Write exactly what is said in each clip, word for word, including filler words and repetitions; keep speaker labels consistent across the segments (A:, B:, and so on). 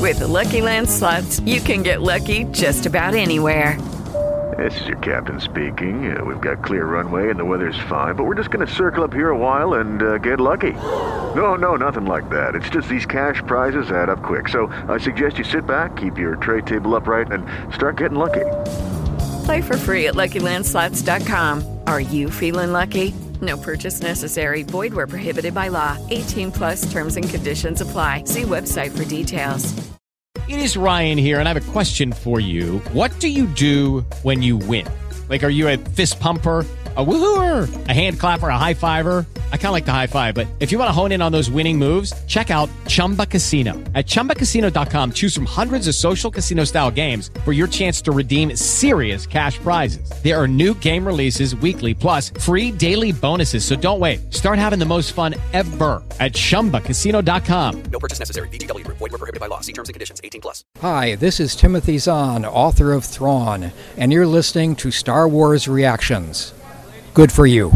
A: With the Lucky Land Slots, you can get lucky just about anywhere.
B: This is your captain speaking. Uh, we've got clear runway and the weather's fine, but we're just going to circle up here a while and uh, get lucky. No, no, nothing like that. It's just these cash prizes add up quick. So I suggest you sit back, keep your tray table upright, and start getting lucky.
A: Play for free at Lucky Land Slots dot com. Are you feeling lucky? No purchase necessary. Void where prohibited by law. eighteen plus terms and conditions apply. See website for details.
C: It is Ryan here, and I have a question for you. What do you do when you win? Like, are you a fist pumper, a woohooer, a hand clapper, a high fiver? I kind of like the high five, but if you want to hone in on those winning moves, check out Chumba Casino. At chumba casino dot com, choose from hundreds of social casino-style games for your chance to redeem serious cash prizes. There are new game releases weekly, plus free daily bonuses. So don't wait. Start having the most fun ever at chumba casino dot com.
D: No purchase necessary. V G W. Void where prohibited by law. See terms and conditions. eighteen plus.
E: Hi, this is Timothy Zahn, author of Thrawn, and you're listening to Star Wars Reactions. Good for you.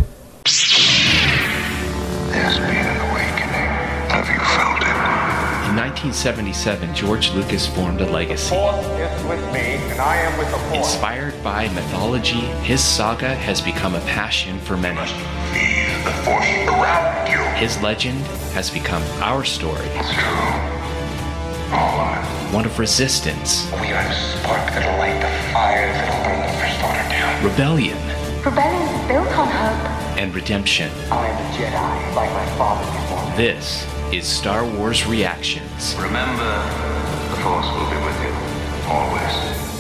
F: There's been an awakening. Have you felt it?
G: In nineteen seventy-seven, George Lucas formed a legacy.
H: The Force is with me, and I am with the Force.
G: Inspired by mythology, his saga has become a passion for many.
F: Feel the Force around you.
G: His legend has become our story.
F: It's true. All of it.
G: One of resistance.
F: We are the spark that'll light the fire that'll burn the First Order down.
G: Rebellion.
I: Rebellion is built on hope.
G: And redemption.
H: I am a Jedi, like my father before me.
G: This is Star Wars Reactions.
F: Remember, the Force will be with you, always.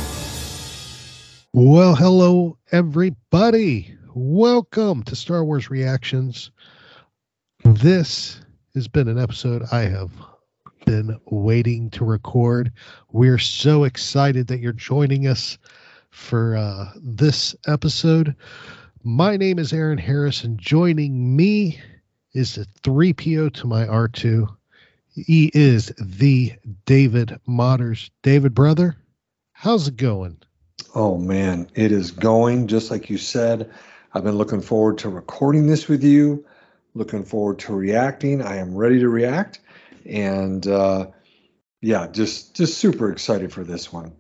J: Well, hello, everybody. Welcome to Star Wars Reactions. This has been an episode I have been waiting to record. We're so excited that you're joining us for uh, this episode. My name is Aaron Harris, and joining me is the three P O to my R two. He is the David Motters. David, brother, how's it going?
K: Oh, man, it is going just like you said. I've been looking forward to recording this with you, looking forward to reacting. I am ready to react. And uh, yeah, just just super excited for this one.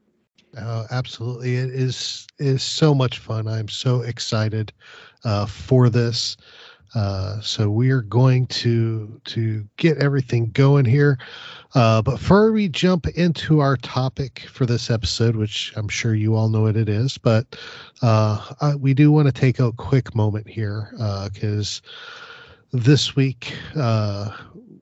J: Uh, absolutely. It is is so much fun. I'm so excited uh, for this. Uh, so we are going to to get everything going here. Uh, but before we jump into our topic for this episode, which I'm sure you all know what it is, but uh, I, we do want to take a quick moment here because uh, this week uh,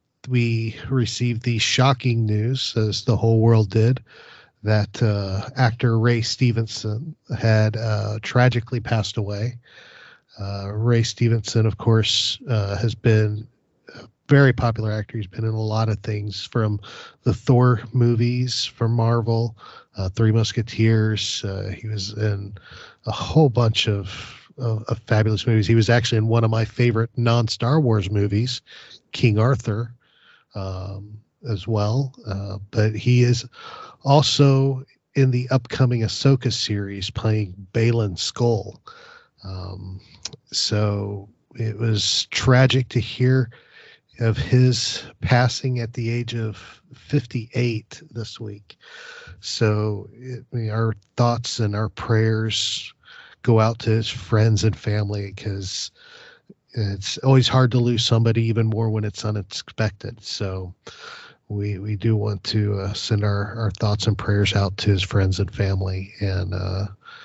J: we received the shocking news, as the whole world did, that uh, actor Ray Stevenson had uh, tragically passed away. Uh, Ray Stevenson, of course, uh, has been a very popular actor. He's been in a lot of things, from the Thor movies for Marvel, uh, Three Musketeers. Uh, he was in a whole bunch of, of, of fabulous movies. He was actually in one of my favorite non-Star Wars movies, King Arthur, um, as well. Uh, but he is also in the upcoming Ahsoka series playing Baylan Skoll. Um, so it was tragic to hear of his passing at the age of fifty-eight this week. So it, I mean, our thoughts and our prayers go out to his friends and family, because it's always hard to lose somebody, even more when it's unexpected. So we we do want to uh, send our, our thoughts and prayers out to his friends and family. And uh,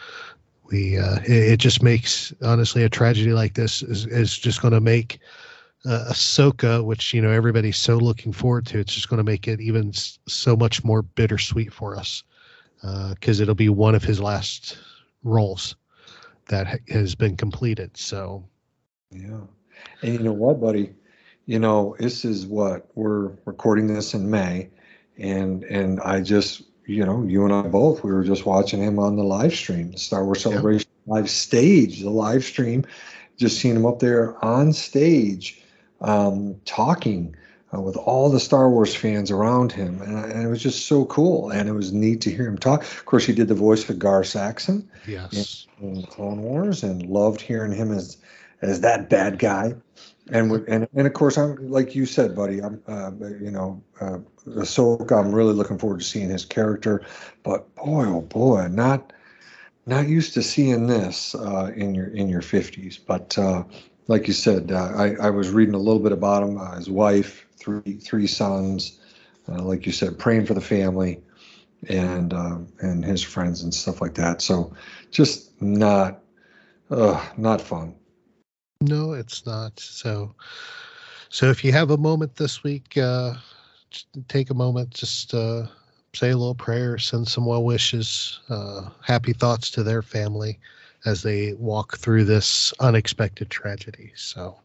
J: we uh, it, it just makes, honestly, a tragedy like this is, is just going to make uh, Ahsoka, which, you know, everybody's so looking forward to, it's just going to make it even s- so much more bittersweet for us, because uh, it'll be one of his last roles that ha- has been completed. So,
K: yeah. And you know what, buddy? You know, this is what we're recording this in May, and and I just, you know, you and I both, we were just watching him on the live stream, the Star Wars Celebration yeah. live stage, the live stream, just seeing him up there on stage, um, talking uh, with all the Star Wars fans around him, and, and it was just so cool, and it was neat to hear him talk. Of course, he did the voice for Gar Saxon,
J: yes,
K: in, in Clone Wars, and loved hearing him as as that bad guy. And with, and and of course, I'm like you said, buddy. I'm uh, you know, uh, Ahsoka. I'm really looking forward to seeing his character. But boy, oh boy, not not used to seeing this uh, in your in your fifties. But uh, like you said, uh, I I was reading a little bit about him. Uh, his wife, three three sons. Uh, like you said, praying for the family, and uh, and his friends and stuff like that. So just not uh, not fun.
J: No, it's not. So, so if you have a moment this week, uh, just take a moment, just uh, say a little prayer, send some well wishes, uh, happy thoughts to their family as they walk through this unexpected tragedy. So,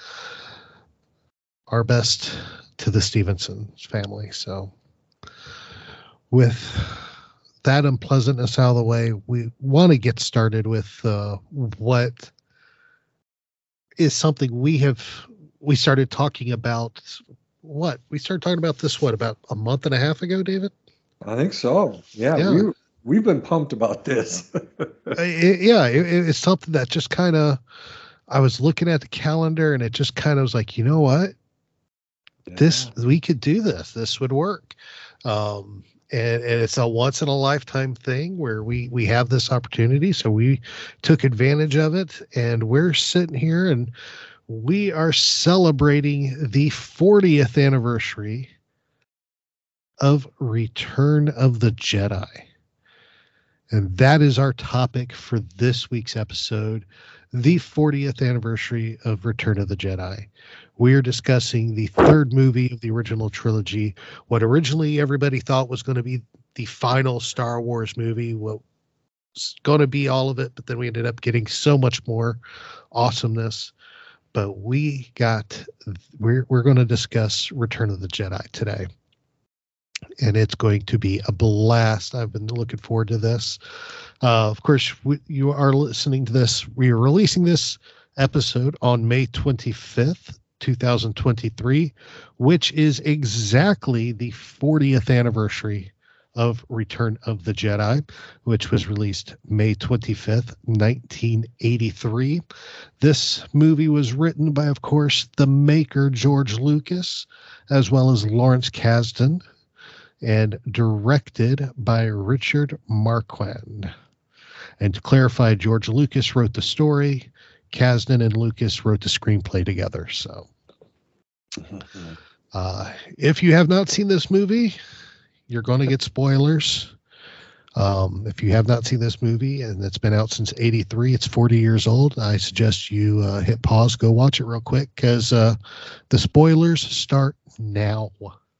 J: our best to the Stevenson's family. So, with that unpleasantness out of the way, we want to get started with uh, what is something we have we started talking about. What we started talking about this what about a month and a half ago, David?
K: I think so. Yeah, yeah. we we've been pumped about this.
J: it, yeah, it, it's something that just kind of I was looking at the calendar and it just kind of was like, you know what, yeah. this we could do this. This would work. Um, And, and it's a once in a lifetime thing where we, we have this opportunity. So we took advantage of it, and we're sitting here and we are celebrating the fortieth anniversary of Return of the Jedi. And that is our topic for this week's episode, the fortieth anniversary of Return of the Jedi. We are discussing the third movie of the original trilogy, what originally everybody thought was going to be the final Star Wars movie, what was going to be all of it, but then we ended up getting so much more awesomeness. But we got, we're, we're going to discuss Return of the Jedi today. And it's going to be a blast. I've been looking forward to this. Uh, of course, we, you are listening to this. We are releasing this episode on May twenty-fifth, twenty twenty-three, which is exactly the fortieth anniversary of Return of the Jedi, which was released May twenty-fifth, nineteen eighty-three. This movie was written by, of course, the maker George Lucas, as well as Lawrence Kasdan, and directed by Richard Marquand. And to clarify, George Lucas wrote the story. Kasdan and Lucas wrote the screenplay together. So uh, if you have not seen this movie, you're going to get spoilers. Um, if you have not seen this movie and it's been out since eighty-three, it's forty years old, I suggest you uh, hit pause, go watch it real quick, because uh, the spoilers start now.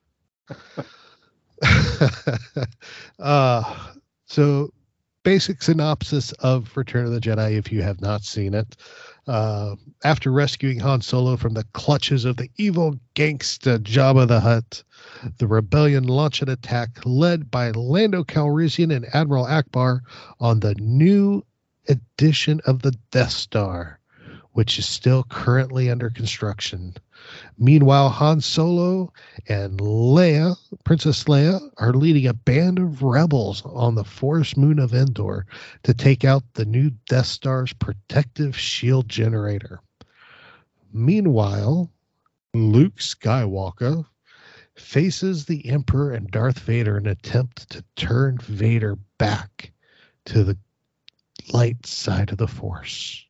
J: uh, so basic synopsis of Return of the Jedi, if you have not seen it. Uh, after rescuing Han Solo from the clutches of the evil gangsta Jabba the Hutt, the rebellion launched an attack led by Lando Calrissian and Admiral Akbar on the new edition of the Death Star, which is still currently under construction. Meanwhile, Han Solo and Leia, Princess Leia, are leading a band of rebels on the forest moon of Endor to take out the new Death Star's protective shield generator. Meanwhile, Luke Skywalker faces the Emperor and Darth Vader in an attempt to turn Vader back to the light side of the Force.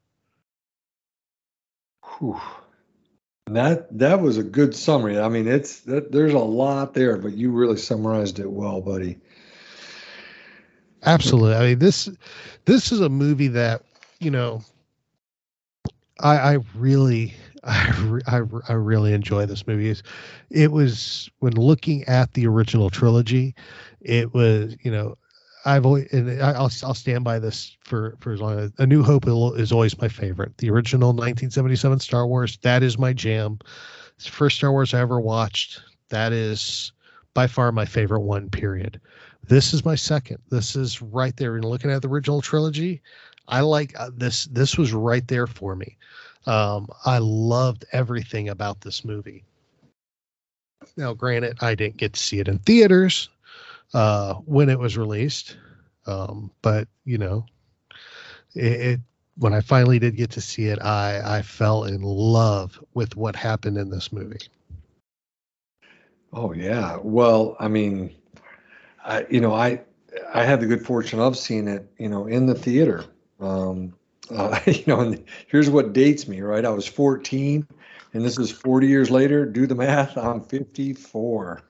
K: Whew. That that was a good summary. I mean, it's that, there's a lot there, but you really summarized it well, buddy.
J: Absolutely. I mean, this this is a movie that, you know, I, I really I, I, I really enjoy this movie. It was, when looking at the original trilogy, it was, you know, I've always, and I'll I'll stand by this for, for as long as A New Hope is always my favorite. The original nineteen seventy-seven Star Wars, that is my jam. It's the first Star Wars I ever watched. That is by far my favorite one, period. This is my second. This is right there. And looking at the original trilogy, I like uh, this. This was right there for me. Um, I loved everything about this movie. Now, granted, I didn't get to see it in theaters uh, when it was released. Um, but, you know, it, it when I finally did get to see it, I I fell in love with what happened in this movie.
K: Oh yeah. Well, I mean, I you know I I had the good fortune of seeing it, you know, in the theater. Um, uh, you know, and here's what dates me, right? I was fourteen, and this is forty years later. Do the math. I'm fifty-four.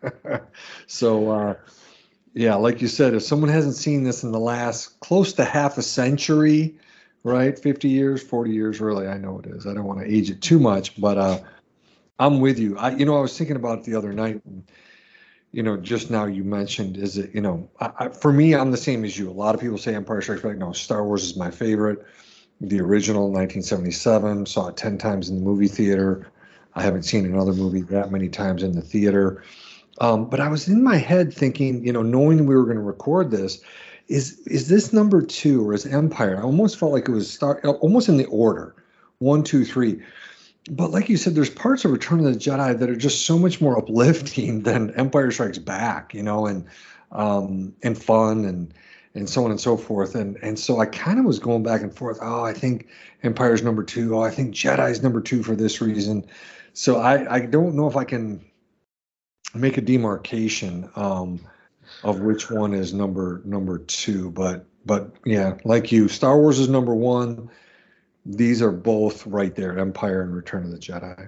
K: So, uh, yeah, like you said, if someone hasn't seen this in the last close to half a century, right? fifty years, forty years, really. I know it is. I don't want to age it too much, but uh, I'm with you. I, you know, I was thinking about it the other night. And, you know, just now you mentioned, is it, you know, I, I, for me, I'm the same as you. A lot of people say Empire Strikes Back. No, Star Wars is my favorite. The original, nineteen seventy-seven, saw it ten times in the movie theater. I haven't seen another movie that many times in the theater. Um, but I was in my head thinking, you know, knowing we were going to record this, is is this number two or is Empire? I almost felt like it was start, almost in the order, one, two, three. But like you said, there's parts of Return of the Jedi that are just so much more uplifting than Empire Strikes Back, you know, and um, and fun and and so on and so forth. And and so I kind of was going back and forth. Oh, I think Empire's number two. Oh, I think Jedi's number two for this reason. So I, I don't know if I can make a demarcation um, of which one is number number two. But but yeah, like you, Star Wars is number one. These are both right there, Empire and Return of the Jedi.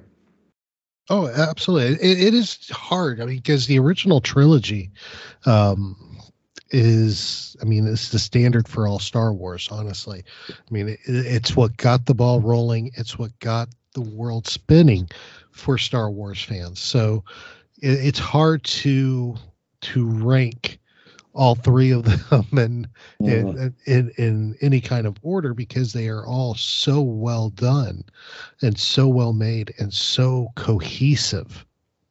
J: Oh, absolutely. It, it is hard. I mean, because the original trilogy um, is, I mean, it's the standard for all Star Wars, honestly. I mean, it, it's what got the ball rolling. It's what got the world spinning for Star Wars fans. So it, it's hard to to rank all three of them in,
K: Mm.
J: in in in any kind of order because they are all so well done and so well made and so cohesive.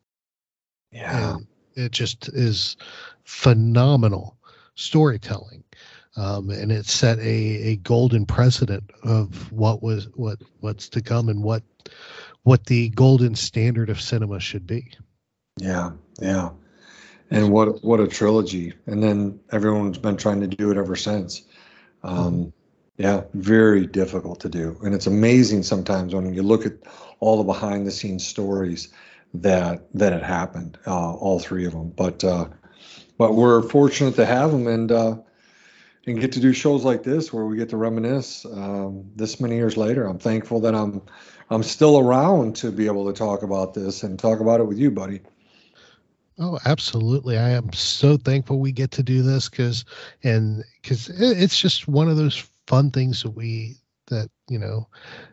K: Yeah.
J: And it just is phenomenal storytelling. Um, and it set a, a golden precedent of what was what what's to come and what what the golden standard of cinema should be.
K: Yeah, yeah. And what what a trilogy. And then everyone's been trying to do it ever since. Um, yeah, very difficult to do. And it's amazing sometimes when you look at all the behind the scenes stories that that had happened, uh, all three of them. But uh, but we're fortunate to have them and uh, and get to do shows like this where we get to reminisce um, this many years later. I'm thankful that I'm I'm still around to be able to talk about this and talk about it with you, buddy.
J: Oh, absolutely. I am so thankful we get to do this because, and because it's just one of those fun things that we, that, you know,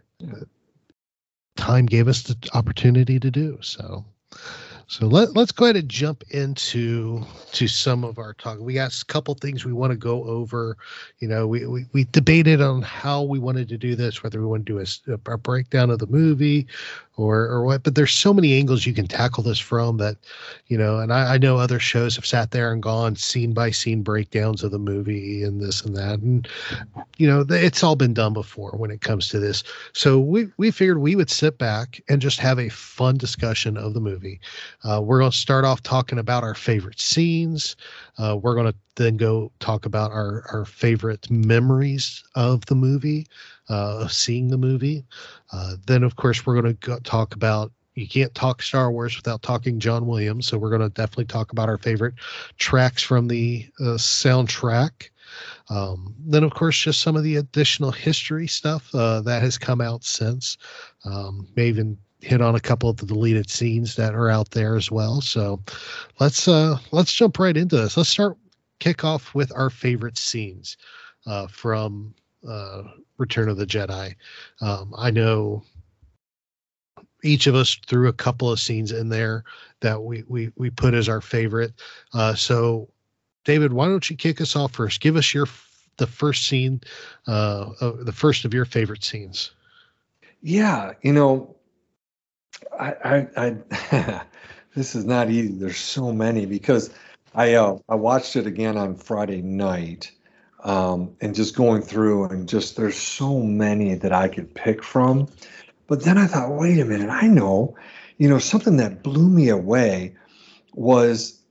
J: time gave us the opportunity to do. So, so let, let's go ahead and jump into to some of our talk. We got a couple things we want to go over. You know, we, we, we debated on how we wanted to do this, whether we want to do a, a breakdown of the movie or, or what, but there's so many angles you can tackle this from that, you know, and I, I know other shows have sat there and gone scene by scene breakdowns of the movie and this and that. And, you know, it's all been done before when it comes to this. So we, we figured we would sit back and just have a fun discussion of the movie. Uh, we're going to start off talking about our favorite scenes. Uh, we're going to then go talk about our, our favorite memories of the movie, uh, of seeing the movie. Uh, then, of course, we're going to talk about, you can't talk Star Wars without talking John Williams. So we're going to definitely talk about our favorite tracks from the uh, soundtrack. Um, then, of course, just some of the additional history stuff uh, that has come out since. Um, may even hit on a couple of the deleted scenes that are out there as well. So let's uh, let's jump right into this. Let's start kick off with our favorite scenes uh, from uh, Return of the Jedi. Um, I know each of us threw a couple of scenes in there that we we we put as our favorite. Uh, so, David, why don't you kick us off first? Give us your the first scene, uh, uh, the first of your favorite scenes.
K: Yeah, you know, I, I, I this is not easy. There's so many because I uh, I watched it again on Friday night, um, and just going through and just there's so many that I could pick from. But then I thought, wait a minute, I know, you know, something that blew me away was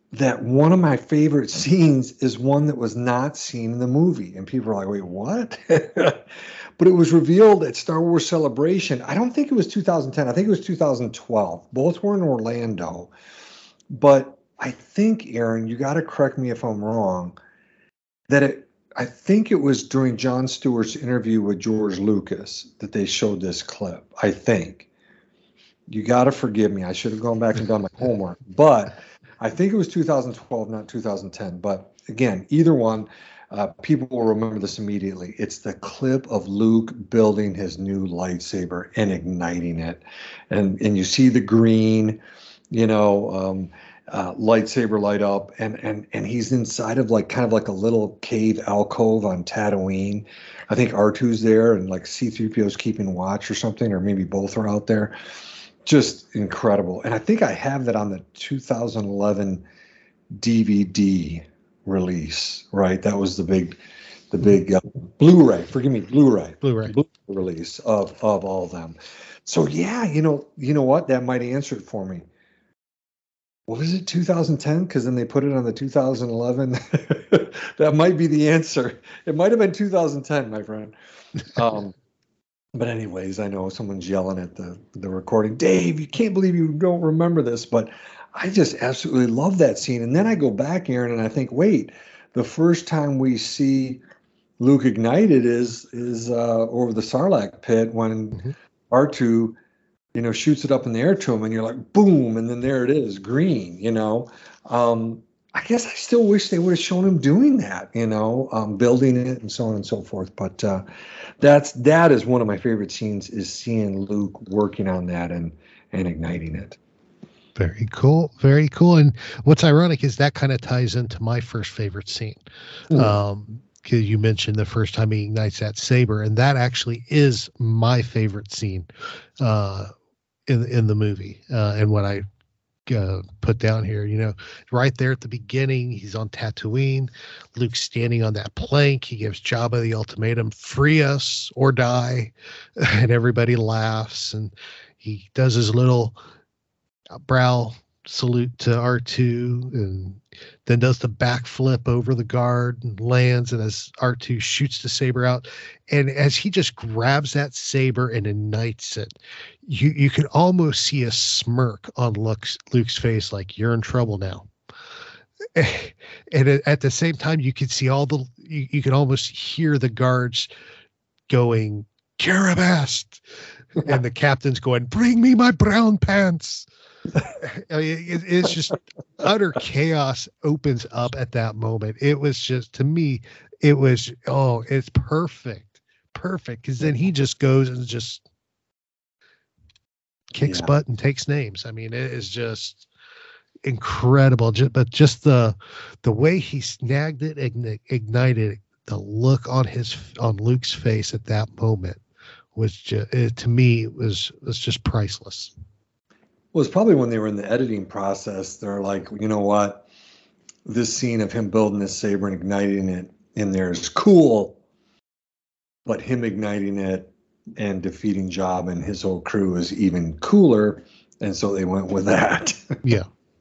K: that one of my favorite scenes is one that was not seen in the movie. And people are like, wait, what? But it was revealed at Star Wars Celebration. I don't think it was two thousand ten. I think it was two thousand twelve. Both were in Orlando. But I think, Aaron, you got to correct me if I'm wrong, that it, I think it was during Jon Stewart's interview with George Lucas that they showed this clip. I think. You got to forgive me. I should have gone back and done my homework. But I think it was two thousand twelve, not two thousand ten. But again, either one, uh, people will remember this immediately. It's the clip of Luke building his new lightsaber and igniting it. And and you see the green, you know, um, uh, lightsaber light up. And, and, and he's inside of like kind of like a little cave alcove on Tatooine. I think R two's there and like C three P O's keeping watch or something, or maybe both are out there. Just incredible. And I think I have that on the two thousand eleven D V D release, right? That was the big, the big uh, Blu-ray, forgive me, Blu-ray,
J: Blu-ray
K: Blu-ray release of, of all of them. So yeah, you know, you know what? That might answer it for me. What was it, two thousand ten? Because then they put it on the two thousand eleven. That might be the answer. It might have been two thousand ten, my friend. Um, But anyways, I know someone's yelling at the, the recording. Dave, you can't believe you don't remember this. But I just absolutely love that scene. And then I go back, Aaron, and I think, wait, the first time we see Luke ignited is is uh, over the Sarlacc pit when mm-hmm. R two, you know, shoots it up in the air to him. And you're like, boom. And then there it is, green, you know. Um, I guess I still wish they would have shown him doing that, you know, um, building it and so on and so forth. But uh, that's that is one of my favorite scenes, is seeing Luke working on that and and igniting it.
J: Very cool. Very cool. And what's ironic is that kind of ties into my first favorite scene. Mm. Um, because you mentioned the first time he ignites that saber, and that actually is my favorite scene uh, in in the movie. Uh, and what I Uh, put down here, you know, right there at the beginning, he's on Tatooine, Luke's standing on that plank, he gives Jabba the ultimatum, free us or die, and everybody laughs, and he does his little brow salute to R two, and then does the backflip over the guard and lands, and as R two shoots the saber out, and as he just grabs that saber and ignites it, you you can almost see a smirk on Luke's Luke's face, like, you're in trouble now. And at the same time, you can see all the you, you can almost hear the guards going, Carabast, and the captain's going, bring me my brown pants. I mean, it, it's just utter chaos opens up at that moment. It was just, to me, it was, oh, it's perfect. Perfect. Because then he just goes and just kicks yeah. butt and takes names. I mean, it is just incredible. Just, but just the the way he snagged it, ign- ignited, the look on his on Luke's face at that moment was just, it, to me, was was just priceless.
K: Well, it's probably when they were in the editing process, they're like, you know what, this scene of him building this saber and igniting it in there is cool, but him igniting it and defeating Jabba and his whole crew is even cooler, and so they went with that.
J: Yeah.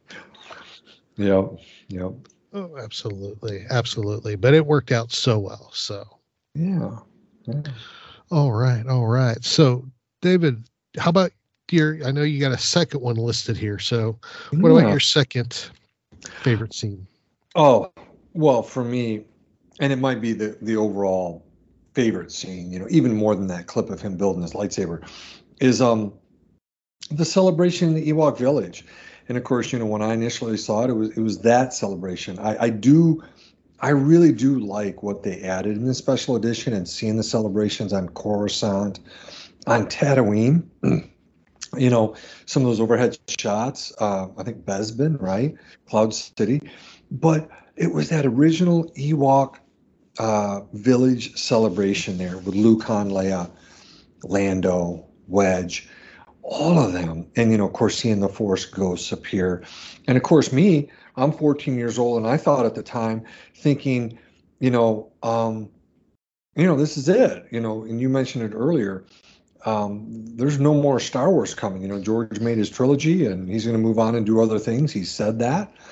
K: Yep. Yep.
J: Oh, absolutely, absolutely. But it worked out so well. So.
K: Yeah. yeah.
J: All right. All right. So, David, how about your? I know you got a second one listed here. So, what yeah. about your second favorite scene?
K: Oh, well, for me, and it might be the the overall favorite scene, you know, even more than that clip of him building his lightsaber, is um the celebration in the Ewok village. And of course, you know, when I initially saw it, it was it was that celebration. I, I do, I really do like what they added in the special edition, and seeing the celebrations on Coruscant, on Tatooine. You know, some of those overhead shots. Uh, I think Bespin, right, Cloud City, but it was that original Ewok uh, village celebration there with Luke, Han, Leia, Lando, Wedge. All of them. And, you know, of course, seeing the Force ghosts appear. And, of course, me, I'm fourteen years old, and I thought at the time, thinking, you know, um, you know, this is it. You know, and you mentioned it earlier. Um, there's no more Star Wars coming. You know, George made his trilogy, and he's going to move on and do other things. He said that.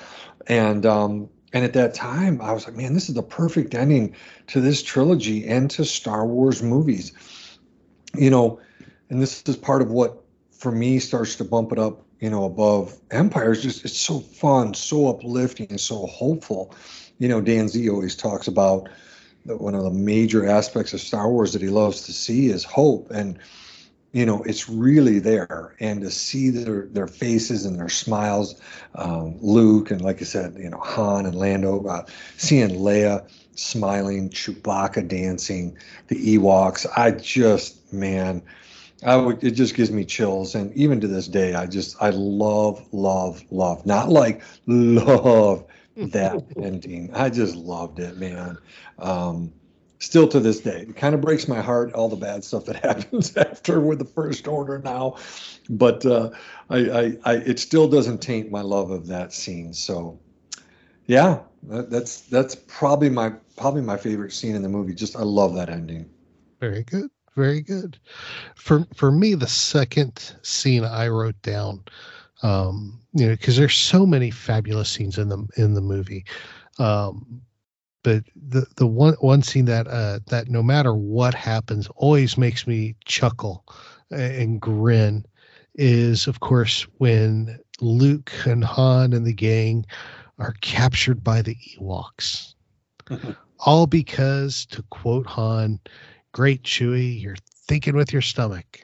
K: And um, and at that time, I was like, man, this is the perfect ending to this trilogy and to Star Wars movies. You know, and this is part of what, for me, starts to bump it up, you know, above Empire. It's just, it's so fun, so uplifting, and so hopeful. You know, Dan Z always talks about that one of the major aspects of Star Wars that he loves to see is hope. And, you know, it's really there. And to see their, their faces and their smiles, um, Luke, and like I said, you know, Han and Lando, uh, seeing Leia smiling, Chewbacca dancing, the Ewoks. I just, man, I would, it just gives me chills. And even to this day, I just, I love, love, love, not like love that ending. I just loved it, man. Um, still to this day, it kind of breaks my heart, all the bad stuff that happens after with the First Order now. But uh, I, I, I, it still doesn't taint my love of that scene. So yeah, that, that's, that's probably my, probably my favorite scene in the movie. Just, I love that ending.
J: Very good. Very good. For for me, the second scene I wrote down, um, you know, because there's so many fabulous scenes in the in the movie, um, but the the one one scene that uh, that no matter what happens always makes me chuckle and grin is, of course, when Luke and Han and the gang are captured by the Ewoks, all because, to quote Han, "Great, Chewie, you're thinking with your stomach."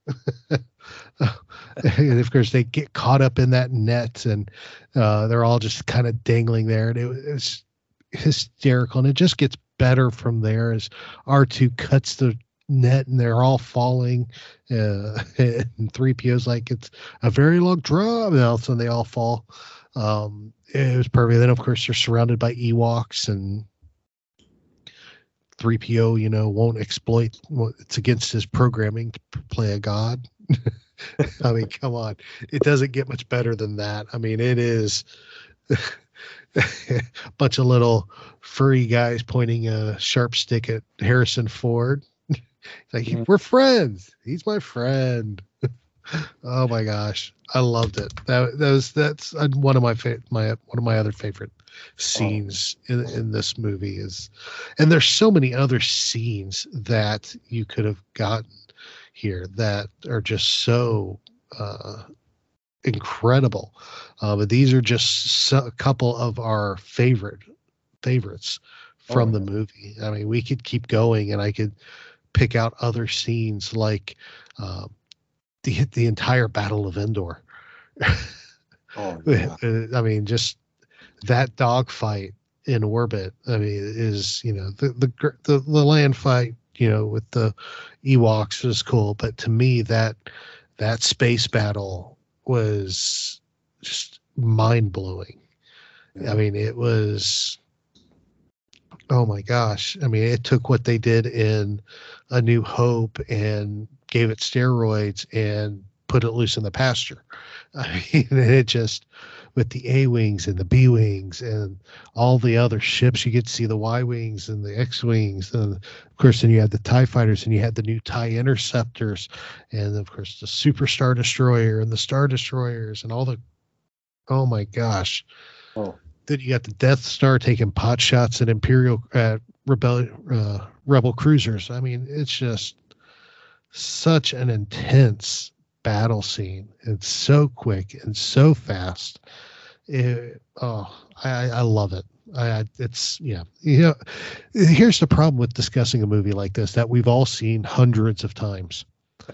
J: And of course, they get caught up in that net, and uh, they're all just kind of dangling there. And it, it was hysterical. And it just gets better from there as R two cuts the net, and they're all falling. Uh, and three P O's like, it's a very long drop. And all of a sudden, they all fall. Um, it was perfect. Then, of course, they're surrounded by Ewoks, and three P O, you know, won't exploit. It's against his programming to play a god. I mean, come on. It doesn't get much better than that. I mean, it is a bunch of little furry guys pointing a sharp stick at Harrison Ford. Like, mm-hmm. We're friends. He's my friend. Oh my gosh. I loved it. That, that was, that's one of my, fa- my, one of my other favorite scenes oh. in, in this movie is, and there's so many other scenes that you could have gotten here that are just so uh, incredible. Uh, but these are just so, a couple of our favorite favorites from oh, the movie. I mean, we could keep going, and I could pick out other scenes like uh, the the entire Battle of Endor. Oh, yeah. I mean, just that dogfight in orbit. I mean, is, you know, the, the the the land fight, you know, with the Ewoks was cool, but to me that that space battle was just mind blowing. Yeah. I mean, it was, oh my gosh. I mean, it took what they did in A New Hope and gave it steroids and put it loose in the pasture. I mean, it just, with the A-Wings and the B-Wings and all the other ships, you get to see the Y-Wings and the X-Wings. And of course, then you had the TIE Fighters, and you had the new TIE Interceptors, and of course the Super Star Destroyer and the Star Destroyers and all the, oh my gosh. Oh. Then you got the Death Star taking pot shots at Imperial uh, Rebel, uh, Rebel cruisers. I mean, it's just such an intense battle scene. It's so quick and so fast. It, oh, I, I love it. I, it's, yeah. You know, here's the problem with discussing a movie like this that we've all seen hundreds of times.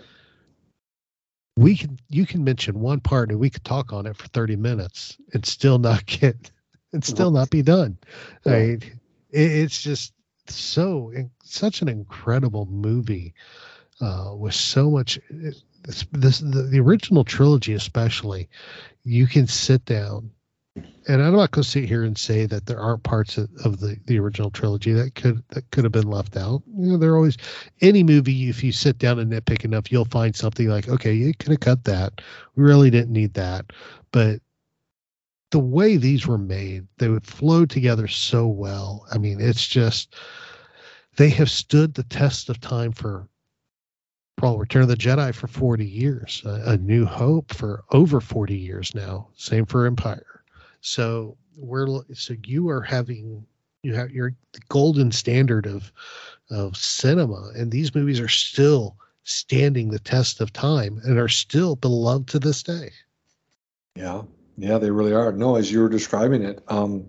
J: We can, you can mention one part and we could talk on it for thirty minutes and still not get, and still not be done. Yeah. Right? It, it's just so, such an incredible movie uh, with so much. This, this the, the original trilogy especially, you can sit down, and I'm not going to sit here and say that there aren't parts of, of the, the original trilogy that could that could have been left out. You know, there always, any movie, if you sit down and nitpick enough, you'll find something like, okay, you could have cut that. We really didn't need that. But the way these were made, they would flow together so well. I mean, it's just, they have stood the test of time for, well, Return of the Jedi for forty years, uh, A New Hope for over forty years now. Same for Empire. So we're so you are having you have your golden standard of of cinema, and these movies are still standing the test of time and are still beloved to this day.
K: Yeah, yeah, they really are. No, as you were describing it, um,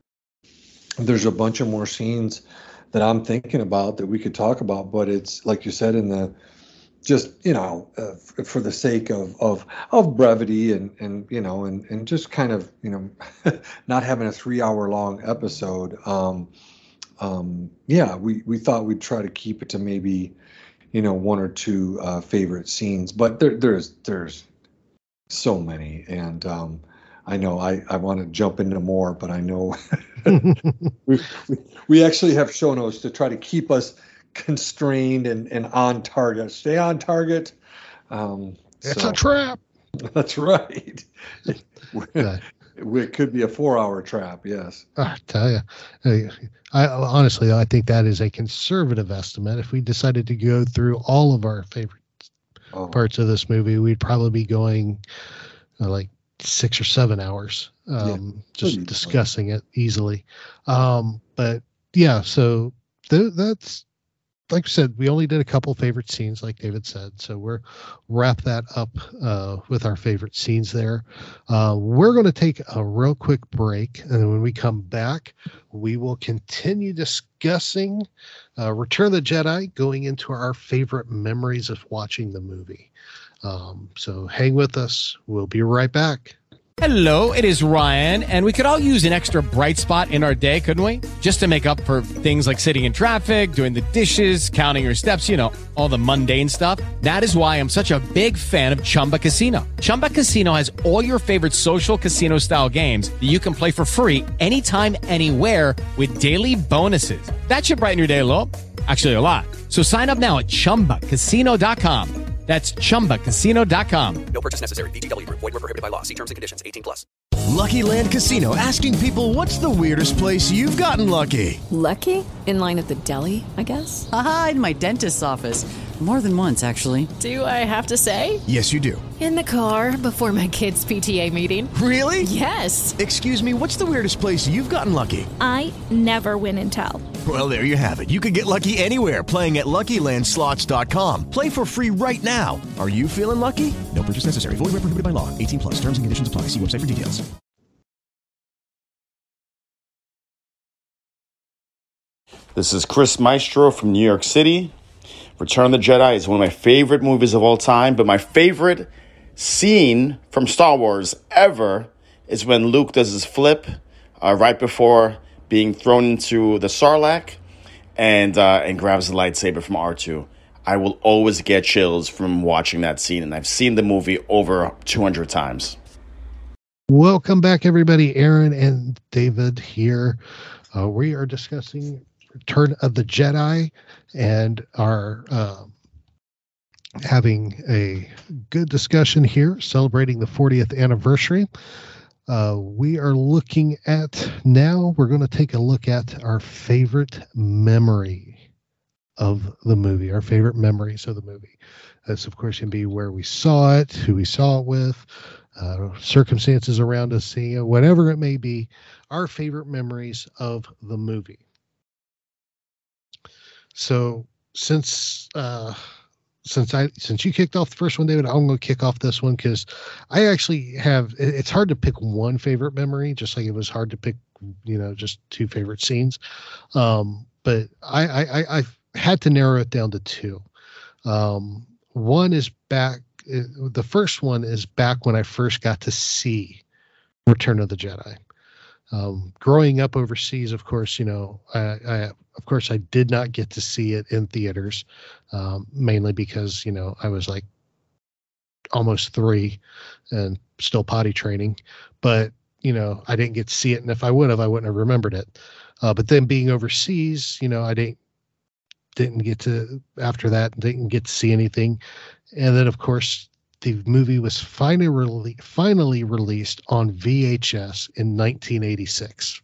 K: there's a bunch of more scenes that I'm thinking about that we could talk about, but it's like you said, in the just, you know, uh, f- for the sake of, of, of brevity and, and, you know, and, and just kind of, you know, not having a three hour long episode. Um, um, yeah, we, we thought we'd try to keep it to maybe, you know, one or two uh, favorite scenes, but there, there's, there's so many. And um, I know I, I want to jump into more, but I know we, we, we actually have show notes to try to keep us constrained and, and on target. Stay on target. Um,
J: it's
K: so,
J: a trap.
K: That's right. it, it could be a four-hour trap. Yes.
J: I tell you, I, I honestly, I think that is a conservative estimate. If we decided to go through all of our favorite oh. parts of this movie, we'd probably be going uh, like six or seven hours, um, yeah, just discussing fun. it easily. Um, but yeah, so th- that's. Like I said, we only did a couple favorite scenes, like David said. So we're wrap that up uh, with our favorite scenes there. Uh, we're going to take a real quick break. And then when we come back, we will continue discussing uh, Return of the Jedi, going into our favorite memories of watching the movie. Um, so hang with us. We'll be right back.
C: Hello, it is Ryan, and we could all use an extra bright spot in our day, couldn't we? Just to make up for things like sitting in traffic, doing the dishes, counting your steps, you know, all the mundane stuff. That is why I'm such a big fan of Chumba Casino. Chumba Casino has all your favorite social casino-style games that you can play for free anytime, anywhere with daily bonuses. That should brighten your day a little. Actually, a lot. So sign up now at chumba casino dot com. That's chumba casino dot com.
D: No purchase necessary. V G W Group. Void where prohibited by law. See terms and conditions. eighteen plus.
L: Lucky Land Casino, asking people, what's the weirdest place you've gotten lucky?
M: Lucky? In line at the deli, I guess?
N: Aha, in my dentist's office. More than once, actually.
M: Do I have to say?
L: Yes, you do.
M: In the car before my kids' P T A meeting.
L: Really?
M: Yes.
L: Excuse me, what's the weirdest place you've gotten lucky?
O: I never win and tell.
L: Well, there you have it. You can get lucky anywhere, playing at Lucky Land Slots dot com. Play for free right now. Are you feeling lucky? No purchase necessary. Void where prohibited by law. eighteen plus. Terms and conditions apply. See website for details.
P: This is Chris Maestro from New York City. Return of the Jedi is one of my favorite movies of all time, but my favorite scene from Star Wars ever is when Luke does his flip uh, right before being thrown into the Sarlacc and uh, and grabs the lightsaber from R two. I will always get chills from watching that scene, and I've seen the movie over two hundred times.
J: Welcome back, everybody. Aaron and David here. Uh, we are discussing Return of the Jedi and are uh, having a good discussion here, celebrating the fortieth anniversary. Uh, we are looking at now, we're going to take a look at our favorite memory of the movie, our favorite memories of the movie. This, of course, can be where we saw it, who we saw it with, uh, circumstances around us seeing it, whatever it may be, our favorite memories of the movie. So since uh, since I since you kicked off the first one, David, I'm going to kick off this one because I actually have. It's hard to pick one favorite memory, just like it was hard to pick, you know, just two favorite scenes. Um, but I, I I had to narrow it down to two. Um, one is back. The first one is back when I first got to see Return of the Jedi. Um, growing up overseas, of course, you know, I, I, of course, I did not get to see it in theaters, um, mainly because, you know, I was like almost three and still potty training, but, you know, I didn't get to see it. And if I would have, I wouldn't have remembered it. Uh, but then being overseas, you know, I didn't, didn't get to, after that, didn't get to see anything. And then, of course, the movie was finally re- finally released on V H S in nineteen eighty-six.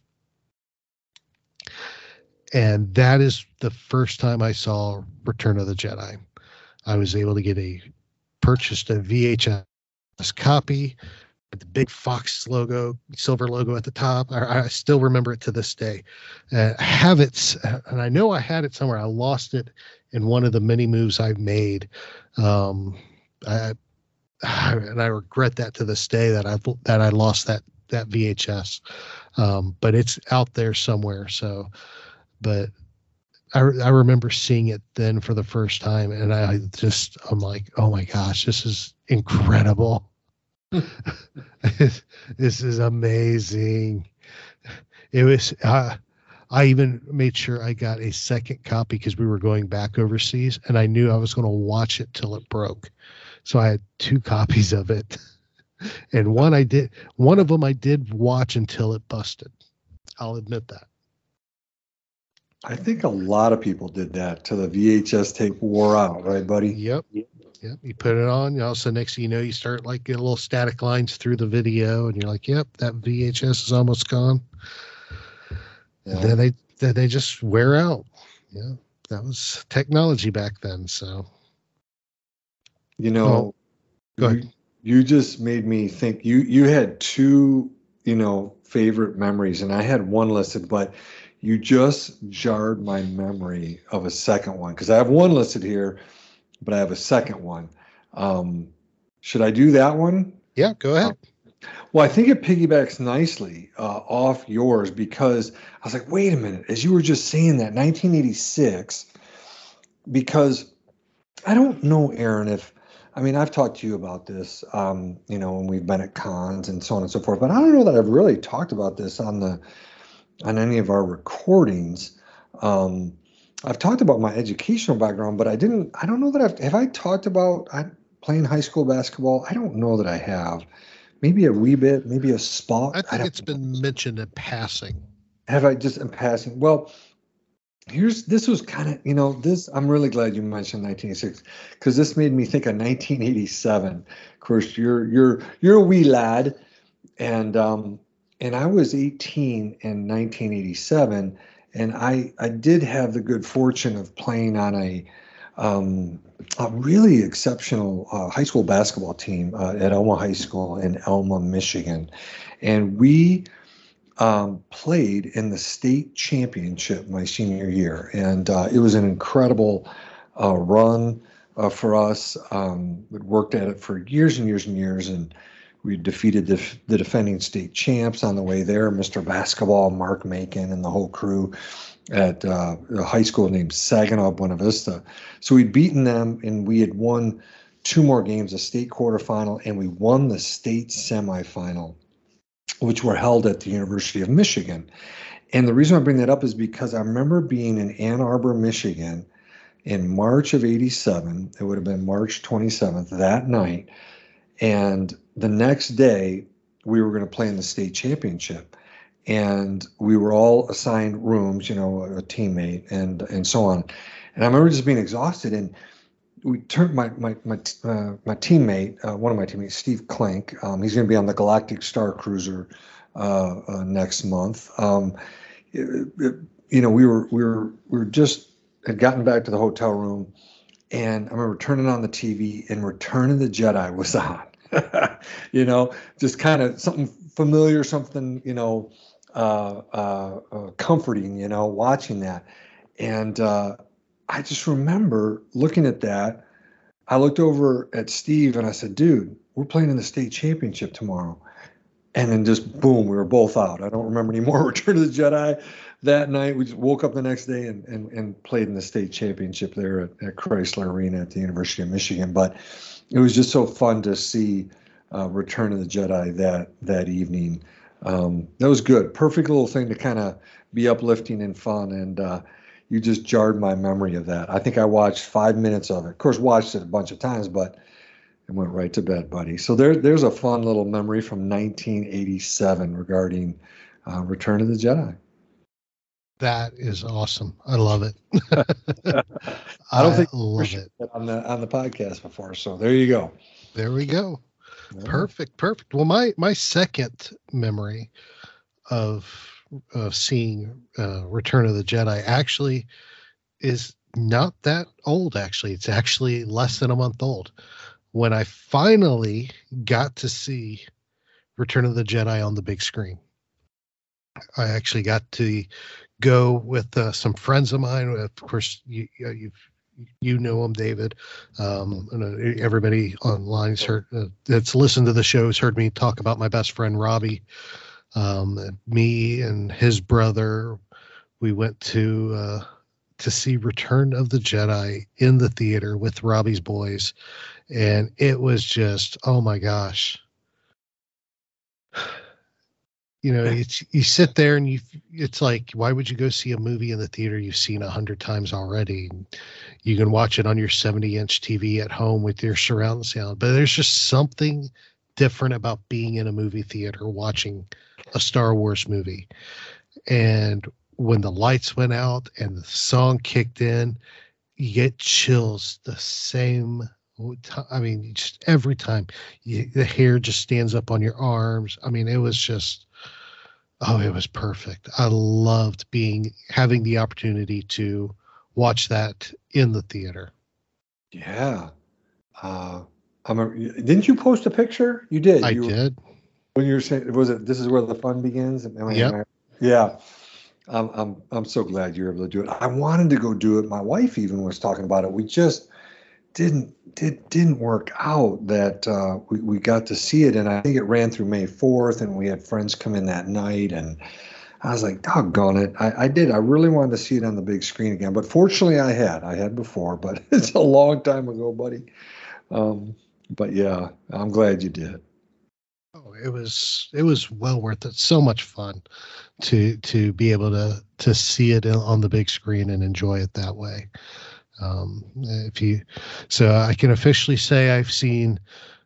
J: And that is the first time I saw Return of the Jedi. I was able to get a purchased a V H S copy with the big Fox logo, silver logo at the top. I, I still remember it to this day. Uh, I have it, and I know I had it somewhere. I lost it in one of the many moves I've made. Um, I, and I regret that to this day that I that I lost that that V H S. Um, but it's out there somewhere. So, but I, I remember seeing it then for the first time, and I just, I'm like, oh my gosh, this is incredible. This is amazing. It was, uh, I even made sure I got a second copy because we were going back overseas, and I knew I was going to watch it till it broke. So I had two copies of it. And one I did, one of them I did watch until it busted. I'll admit that.
K: I think a lot of people did that till the V H S tape wore out, right, buddy?
J: Yep. Yep. You put it on, you know, so next thing you know, you start like getting little static lines through the video, and you're like, yep, that V H S is almost gone. Yeah. And then they then they just wear out. Yeah. That was technology back then. So
K: you know, oh,
J: go ahead.
K: You, you just made me think you you had two, you know, favorite memories, and I had one listed, but you just jarred my memory of a second one, because I have one listed here, but I have a second one. Um, should I do that one?
J: Yeah, go ahead.
K: Um, well, I think it piggybacks nicely uh, off yours, because I was like, wait a minute, as you were just saying that, nineteen eighty-six, because I don't know, Aaron, if, I mean, I've talked to you about this, um, you know, when we've been at cons and so on and so forth, but I don't know that I've really talked about this on the on any of our recordings. Um, I've talked about my educational background, but I didn't, I don't know that I've, have I talked about I, playing high school basketball? I don't know that I have. Maybe a wee bit, maybe a spot.
J: I think
K: I
J: it's been mentioned in passing.
K: Have I just in passing? Well, here's, this was kind of, you know, this, I'm really glad you mentioned nineteen eighty-six, because this made me think of nineteen eighty-seven. Of course, you're, you're, you're a wee lad. And, um, And I was eighteen in nineteen eighty-seven, and I I did have the good fortune of playing on a um, a really exceptional uh, high school basketball team uh, at Elma High School in Elma, Michigan, and we um, played in the state championship my senior year, and uh, it was an incredible uh, run uh, for us. Um, we worked at it for years and years and years, and we defeated the, the defending state champs on the way there, Mister Basketball, Mark Macon, and the whole crew at uh, a high school named Saginaw Buena Vista. So we'd beaten them, and we had won two more games, a state quarterfinal, and we won the state semifinal, which were held at the University of Michigan. And the reason I bring that up is because I remember being in Ann Arbor, Michigan in March of eighty-seven. It would have been March twenty-seventh that night. And the next day, we were going to play in the state championship, and we were all assigned rooms, you know, a teammate and and so on. And I remember just being exhausted, and we turned my my my uh, my teammate, uh, one of my teammates, Steve Klink. Um, he's going to be on the Galactic Star Cruiser uh, uh, next month. Um, it, it, you know, we were we were we were just had gotten back to the hotel room. And I remember turning on the T V, and Return of the Jedi was on. You know, just kind of something familiar, something, you know, uh, uh, uh, comforting, you know, watching that. And uh, I just remember looking at that. I looked over at Steve and I said, dude, we're playing in the state championship tomorrow. And then just boom, we were both out. I don't remember any more Return of the Jedi that night. We just woke up the next day and and, and played in the state championship there at, at Chrysler Arena at the University of Michigan. But it was just so fun to see uh, Return of the Jedi that that evening. Um, that was good. Perfect little thing to kind of be uplifting and fun. And uh, you just jarred my memory of that. I think I watched five minutes of it. Of course, watched it a bunch of times, but and went right to bed, buddy. So there, there's a fun little memory from nineteen eighty-seven regarding uh, Return of the Jedi.
J: That is awesome. I love it.
K: I don't
J: I
K: think
J: love
K: we
J: it
K: on the on the podcast before. So there you go.
J: There we go.
K: Yeah.
J: Perfect. Perfect. Well, my my second memory of of seeing uh, Return of the Jedi actually is not that old. Actually, it's actually less than a month old. When I finally got to see Return of the Jedi on the big screen. I actually got to go with uh, some friends of mine. Of course, you you you know him, David. Um, and everybody online's heard uh, that's listened to the show has heard me talk about my best friend Robbie. Um, and me and his brother, we went to uh, to see Return of the Jedi in the theater with Robbie's boys, and it was just, oh my gosh. You know, it's, you sit there and you, it's like, why would you go see a movie in the theater you've seen a hundred times already? You can watch it on your seventy inch T V at home with your surround sound, but there's just something different about being in a movie theater, watching a Star Wars movie. And when the lights went out and the song kicked in, you get chills the same I mean, just every time you, the hair just stands up on your arms. I mean, it was just, oh, it was perfect. I loved being, having the opportunity to watch that in the theater.
K: Yeah. Uh, I'm a, didn't you post a picture? You did.
J: I
K: you,
J: did.
K: When you were saying, was it, this is where the fun begins? Am I,
J: yep.
K: am I, yeah. I'm, I'm, I'm so glad you were able to do it. I wanted to go do it. My wife even was talking about it. We just didn't, did, didn't work out that uh, we, we got to see it. And I think it ran through May fourth and we had friends come in that night. And I was like, doggone it. I, I did. I really wanted to see it on the big screen again. But fortunately I had, I had before, but it's a long time ago, buddy. Um, but yeah, I'm glad you did.
J: Oh, it was, it was well worth it. So much fun to, to be able to, to see it on the big screen and enjoy it that way. Um, if you, so I can officially say I've seen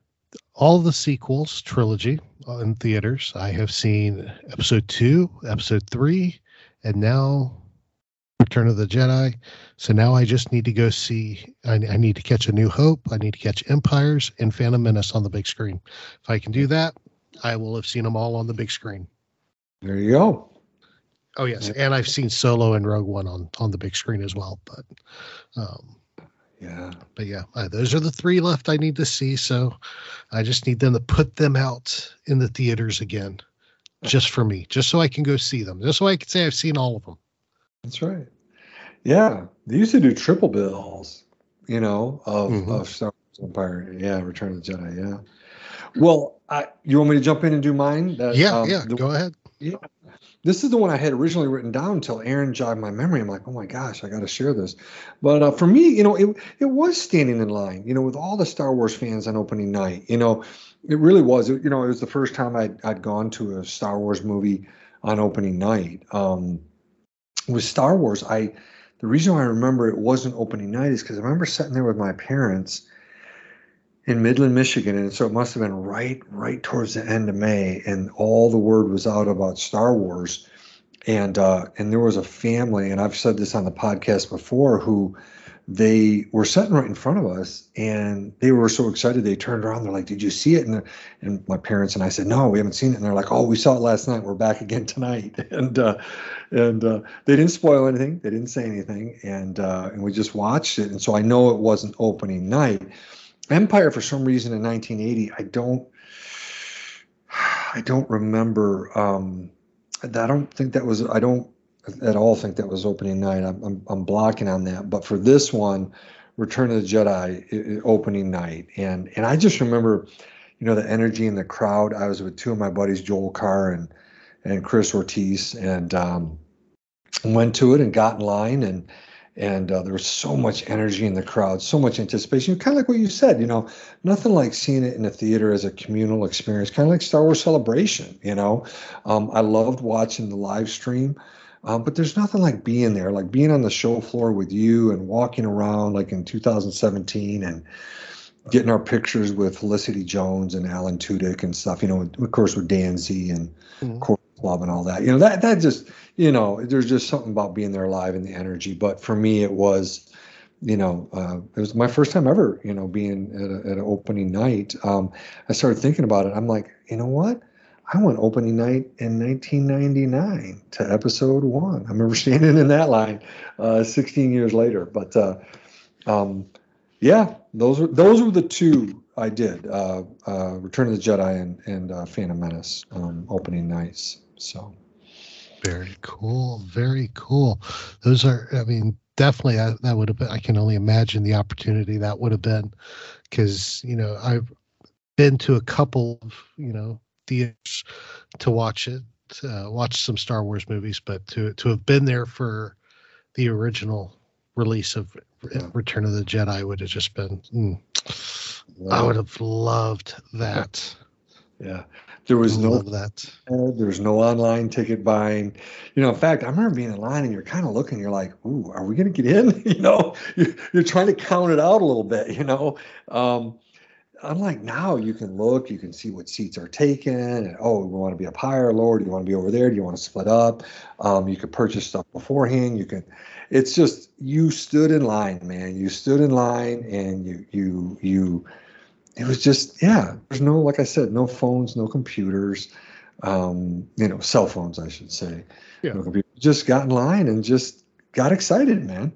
J: all the sequels trilogy in theaters. I have seen episode two, episode three, and now Return of the Jedi. So now I just need to go see, I, I need to catch A New Hope. I need to catch Empires and Phantom Menace on the big screen. If I can do that, I will have seen them all on the big screen.
K: There you go.
J: Oh yes, and I've seen Solo and Rogue One on, on the big screen as well. But, um,
K: yeah,
J: but yeah, uh, those are the three left I need to see. So I just need them to put them out in the theaters again, just for me, just so I can go see them, just so I can say I've seen all of them.
K: That's right. Yeah, they used to do triple bills, you know, of,
J: mm-hmm.
K: of Star Wars Empire. Yeah, Return of the Jedi. Yeah. Well, I, you want me to jump in and do mine? That,
J: yeah,
K: um,
J: yeah.
K: The,
J: go ahead.
K: Yeah. This is the one I had originally written down until Aaron jogged my memory. I'm like, oh my gosh, I got to share this. But uh, for me, you know, it it was standing in line, you know, with all the Star Wars fans on opening night. You know, it really was. It, you know, it was the first time I'd, I'd gone to a Star Wars movie on opening night. Um, with Star Wars, I the reason why I remember it wasn't opening night is because I remember sitting there with my parents in Midland, Michigan, and so it must have been right, right towards the end of May, and all the word was out about Star Wars, and uh, and there was a family, and I've said this on the podcast before, who they were sitting right in front of us, and they were so excited they turned around, they're like, "Did you see it?" And and my parents and I said, "No, we haven't seen it." And they're like, "Oh, we saw it last night. We're back again tonight." And uh, and uh, they didn't spoil anything, they didn't say anything, and uh, and we just watched it, and so I know it wasn't opening night. Empire, for some reason, in nineteen eighty, I don't, I don't remember. Um, I don't think that was. I don't at all think that was opening night. I'm, I'm, I'm blocking on that. But for this one, Return of the Jedi, it, it, opening night, and and I just remember, you know, the energy in the crowd. I was with two of my buddies, Joel Carr and and Chris Ortiz, and um, went to it and got in line and. And uh, there was so much energy in the crowd, so much anticipation. Kind of like what you said, you know, nothing like seeing it in a theater as a communal experience, kind of like Star Wars Celebration, you know. Um, I loved watching the live stream, um, but there's nothing like being there, like being on the show floor with you and walking around like in two thousand seventeen and getting our pictures with Felicity Jones and Alan Tudyk and stuff, you know, of course with Dan Z and mm-hmm. Corey Club and all that. You know, that that just... You know, there's just something about being there live and the energy. But for me, it was, you know, uh, it was my first time ever, you know, being at, a, at an opening night. Um, I started thinking about it. I'm like, you know what? I went opening night in nineteen ninety-nine to episode one. I remember standing in that line uh, sixteen years later. But uh, um, yeah, those were those were the two I did. Uh, uh, Return of the Jedi and, and uh, Phantom Menace um, opening nights. So
J: very cool. Very cool. Those are, I mean, definitely I, that would have been, I can only imagine the opportunity that would have been, because, you know, I've been to a couple of, you know, theaters to watch it, uh, watch some Star Wars movies, but to, to have been there for the original release of yeah. Return of the Jedi would have just been, mm, I would have loved that.
K: Yeah. There was no
J: that.
K: There's no online ticket buying. You know, in fact, I remember being in line and you're kind of looking, you're like, ooh, are we going to get in? You know, you're, you're trying to count it out a little bit, you know. Um, unlike now, you can look, you can see what seats are taken. And, oh, we want to be up higher or lower? Do you want to be over there? Do you want to split up? Um, you could purchase stuff beforehand. You can, it's just, you stood in line, man. You stood in line and you, you, you, it was just, yeah, there's no, like I said, no phones, no computers, um, you know, cell phones, I should say.
J: Yeah.
K: No computers. Just got in line and just got excited, man.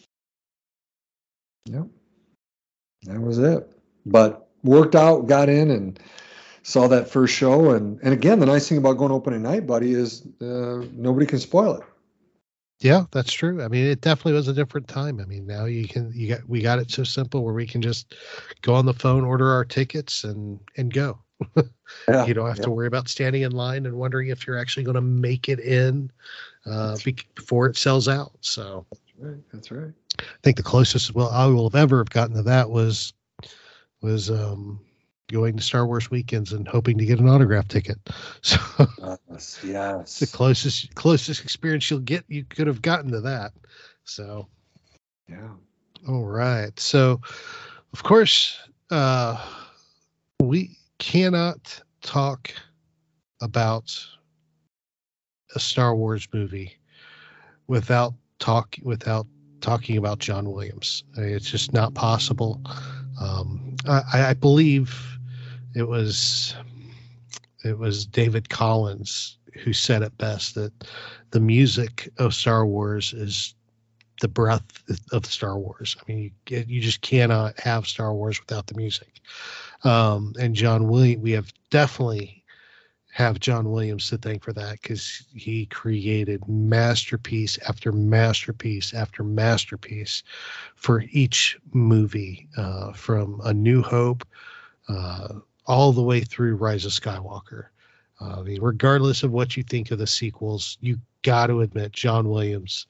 K: Yep. That was it. But worked out, got in and saw that first show. And, and again, the nice thing about going opening night, buddy, is uh, nobody can spoil it.
J: Yeah, that's true. I mean, it definitely was a different time. I mean, now you can, you got, we got it so simple where we can just go on the phone, order our tickets and, and go. Yeah, you don't have yeah. to worry about standing in line and wondering if you're actually going to make it in uh, be, before it sells out. So
K: that's right. That's right.
J: I think the closest well I will have ever have gotten to that was, was um, going to Star Wars weekends and hoping to get an autograph ticket. So
K: yes, yes.
J: the closest closest experience you'll get, you could have gotten to that. So
K: yeah.
J: All right. So of course, uh, we cannot talk about a Star Wars movie without talk without talking about John Williams. I mean, it's just not possible. Um, I, I believe it was it was David Collins who said it best, that the music of Star Wars is the breath of Star Wars. I mean, you, you just cannot have Star Wars without the music. Um, and John Williams, we have definitely have John Williams to thank for that, because he created masterpiece after masterpiece after masterpiece for each movie, uh, from A New Hope, uh, all the way through Rise of Skywalker. Uh, I mean, regardless of what you think of the sequels, you got to admit John Williams,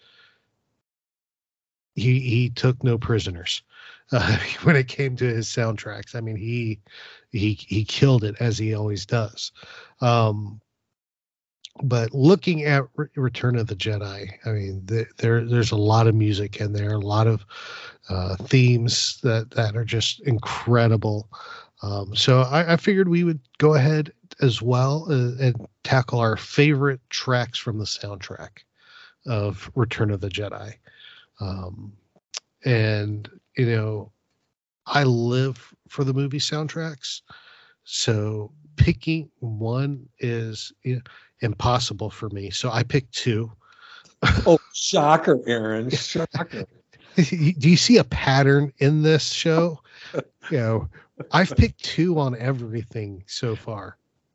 J: he he took no prisoners uh, when it came to his soundtracks. I mean, he he he killed it, as he always does. Um, but looking at Re- Return of the Jedi, I mean, the, there there's a lot of music in there, a lot of uh, themes that that are just incredible. Um, so I, I figured we would go ahead as well uh, and tackle our favorite tracks from the soundtrack of Return of the Jedi. Um, and, you know, I live for the movie soundtracks. So picking one is, you know, impossible for me. So I picked two.
K: Oh, shocker, Aaron. Shocker.
J: Do you see a pattern in this show? You know, I've picked two on everything so far.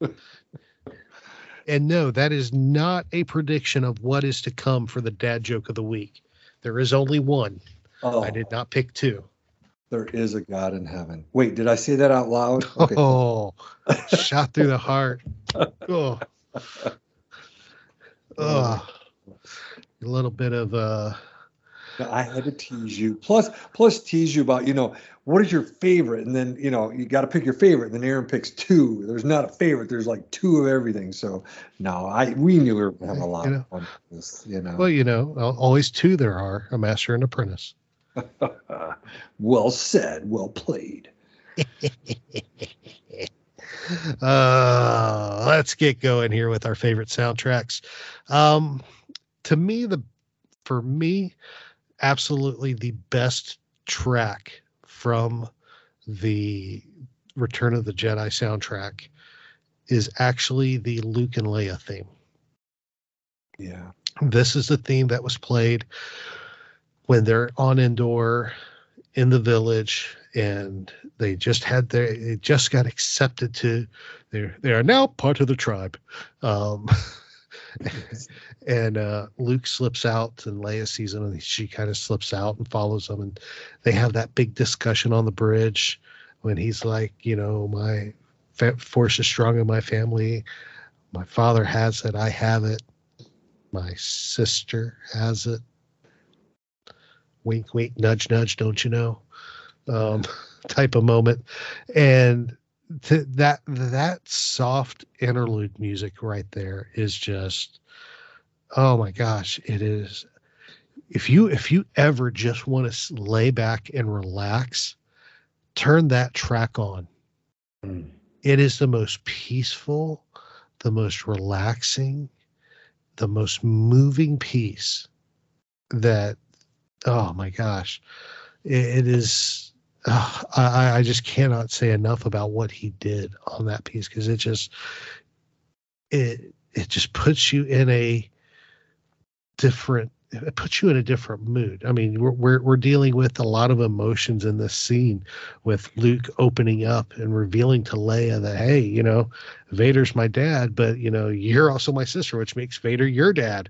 J: And no, that is not a prediction of what is to come for the dad joke of the week. There is only one.
K: Oh,
J: I did not pick two.
K: There is a God in heaven. Wait, did I say that out loud?
J: Okay. Oh, shot through the heart. Oh, oh. A little bit of uh
K: I had to tease you. Plus, plus tease you about, you know, what is your favorite? And then, you know, you got to pick your favorite. And then Aaron picks two. There's not a favorite. There's like two of everything. So, no, I we knew we were going to have a lot
J: you know,
K: of fun with this, you know.
J: Well, you know, always two there are, a master and apprentice.
K: Well said. Well played.
J: uh, let's get going here with our favorite soundtracks. Um, to me, the for me, absolutely the best track from the Return of the Jedi soundtrack is actually the Luke and Leia theme.
K: Yeah.
J: This is the theme that was played when they're on Endor in the village, and they just had their, it just got accepted to, they they are now part of the tribe. Um, and uh, Luke slips out, and Leia sees him, and she kind of slips out and follows him, and they have that big discussion on the bridge when he's like, you know, my fa- force is strong in my family. My father has it. I have it. My sister has it. Wink, wink, nudge, nudge. Don't you know? Um, type of moment, and th- that that soft interlude music right there is just, oh my gosh, it is. If you if you ever just want to lay back and relax, turn that track on. Mm. It is the most peaceful, the most relaxing, the most moving piece that, oh my gosh, it, it is. Uh, I, I just cannot say enough about what he did on that piece, because it just it it just puts you in a different it puts you in a different mood. I mean, we're we're we're dealing with a lot of emotions in this scene, with Luke opening up and revealing to Leia that, hey, you know, Vader's my dad, but you know, you're also my sister, which makes Vader your dad.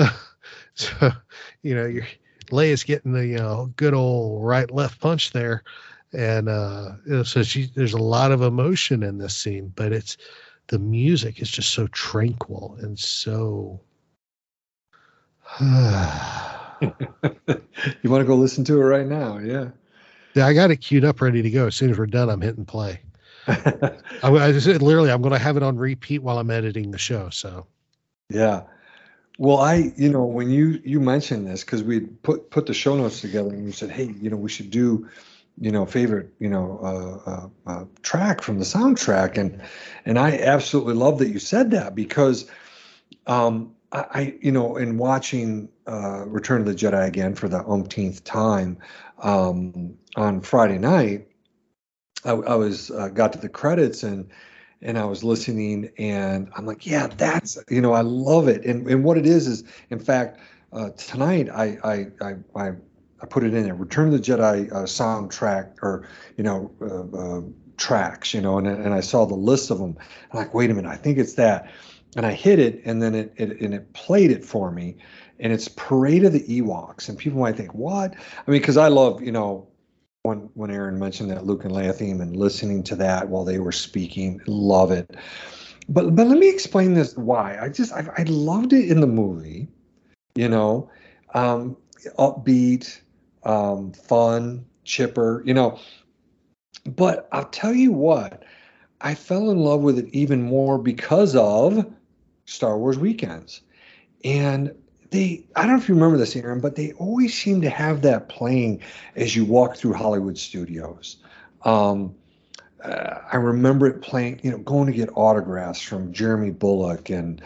J: So, you know, you're Leia's getting the, you know, good old right left punch there, and uh, you know, so she there's a lot of emotion in this scene, but it's the music is just so tranquil and so.
K: You want to go listen to it right now? Yeah.
J: Yeah, I got it queued up, ready to go. As soon as we're done, I'm hitting play. I, I just literally, I'm going to have it on repeat while I'm editing the show. So.
K: Yeah. Well, I, you know, when you, you mentioned this, because we put, put the show notes together, and you said, hey, you know, we should do, you know, favorite, you know, uh, uh, uh, track from the soundtrack. And, and I absolutely love that you said that, because, um, I, I you know, in watching, uh, Return of the Jedi again for the umpteenth time, um, on Friday night, I, I was, uh, got to the credits, and, and I was listening, and I'm like, yeah, that's, you know, I love it. And and what it is is, in fact, uh, tonight I, I I I I put it in there, Return of the Jedi uh, soundtrack, or you know, uh, uh, tracks, you know, and and I saw the list of them. I'm like, wait a minute, I think it's that, and I hit it, and then it, it and it played it for me, and it's Parade of the Ewoks, and people might think, what? I mean, because I love, you know. When, when Aaron mentioned that Luke and Leia theme, and listening to that while they were speaking, love it. But but let me explain this why. I just I, I loved it in the movie, you know, um, upbeat, um, fun, chipper, you know. But I'll tell you what, I fell in love with it even more because of Star Wars Weekends, and. They, I don't know if you remember this, Aaron, but they always seem to have that playing as you walk through Hollywood studios. Um, uh, I remember it playing, you know, going to get autographs from Jeremy Bullock and,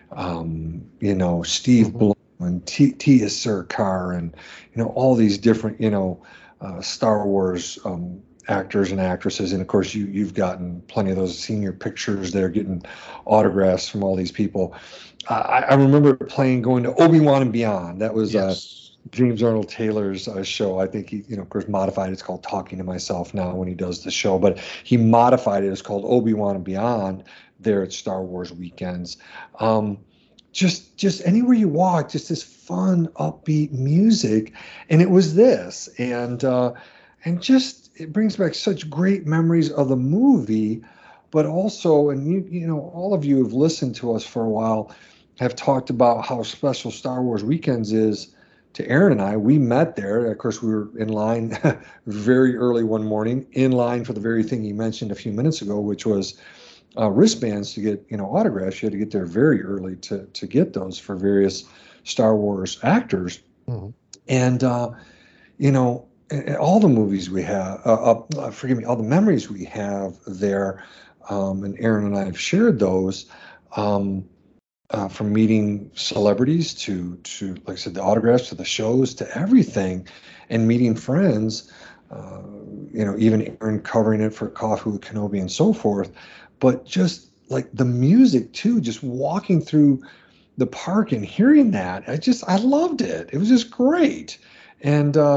K: um, you know, Steve mm-hmm. Blum and T- Tia Sircar and, you know, all these different, you know, uh, Star Wars um, actors and actresses. And of course, you, you've gotten plenty of those senior pictures there, getting autographs from all these people. I, I remember playing, going to Obi-Wan and Beyond. That was yes. uh, James Arnold Taylor's uh, show. I think he, you know, of course, modified. It's called Talking to Myself now when he does the show, but he modified it. It's called Obi-Wan and Beyond there at Star Wars Weekends. Um, just, just anywhere you walk, just this fun, upbeat music, and it was this, and uh, and just it brings back such great memories of the movie, but also, and you, you know, all of you have listened to us for a while. Have talked about how special Star Wars Weekends is to Aaron and I. We met there. Of course, we were in line very early one morning, in line for the very thing you mentioned a few minutes ago, which was uh, wristbands to get, you know, autographs. You had to get there very early to to get those for various Star Wars actors. Mm-hmm. And, uh, you know, all the movies we have, uh, uh, forgive me, all the memories we have there, um, and Aaron and I have shared those, um, Uh, from meeting celebrities to, to, like I said, the autographs, to the shows, to everything, and meeting friends, uh, you know, even Aaron covering it for Coffee with Kenobi and so forth. But just like the music too, just walking through the park and hearing that, I just, I loved it. It was just great. And, uh,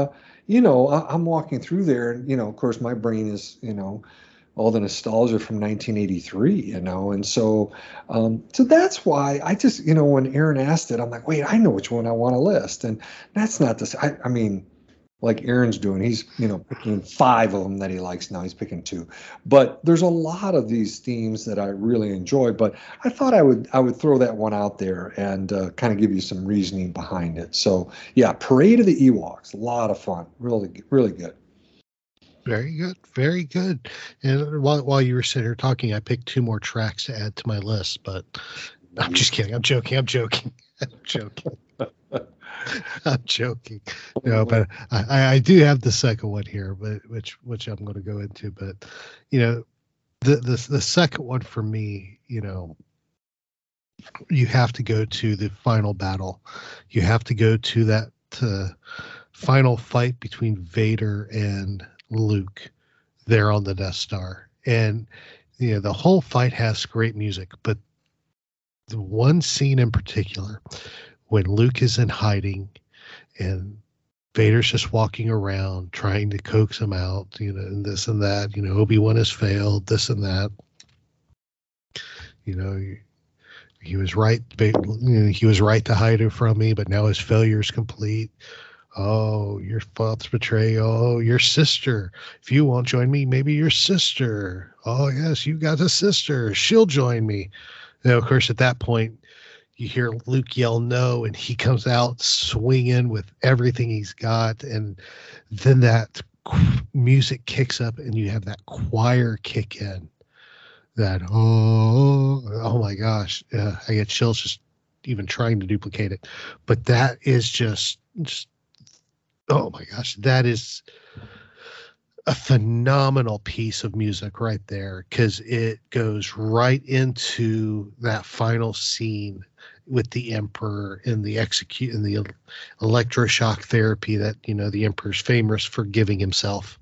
K: you know, I, I'm walking through there, and you know, of course, my brain is, you know, all the nostalgia from nineteen eighty-three, you know, and so, um, so that's why I just, you know, when Aaron asked it, I'm like, wait, I know which one I want to list, and that's not this. I, I mean, like Aaron's doing, he's, you know, picking five of them that he likes now. He's picking two, but there's a lot of these themes that I really enjoy. But I thought I would, I would throw that one out there and uh, kind of give you some reasoning behind it. So yeah, Parade of the Ewoks, a lot of fun, really, really good.
J: Very good, very good. And while while you were sitting here talking, I picked two more tracks to add to my list. But I'm just kidding. I'm joking. I'm joking. I'm joking. I'm joking. No, but I, I do have the second one here, but which which I'm going to go into. But you know, the the the second one for me, you know, you have to go to the final battle. You have to go to that uh, final fight between Vader and Luke there on the Death Star. And you know, the whole fight has great music, but the one scene in particular, when Luke is in hiding and Vader's just walking around trying to coax him out, you know, and this and that, you know, Obi-Wan has failed, this and that. You know, he, he was right. You know, he was right to hide it from me, but now his failure is complete. Oh, your father's betrayal. Oh, your sister. If you won't join me, maybe your sister. Oh, yes, you got a sister. She'll join me. And of course, at that point, you hear Luke yell no, and he comes out swinging with everything he's got. And then that music kicks up, and you have that choir kick in. That, oh, oh my gosh. Uh, I get chills just even trying to duplicate it. But that is just, just oh my gosh, that is a phenomenal piece of music right there, because it goes right into that final scene with the Emperor and the execute and the electroshock therapy that, you know, the Emperor's famous for giving himself.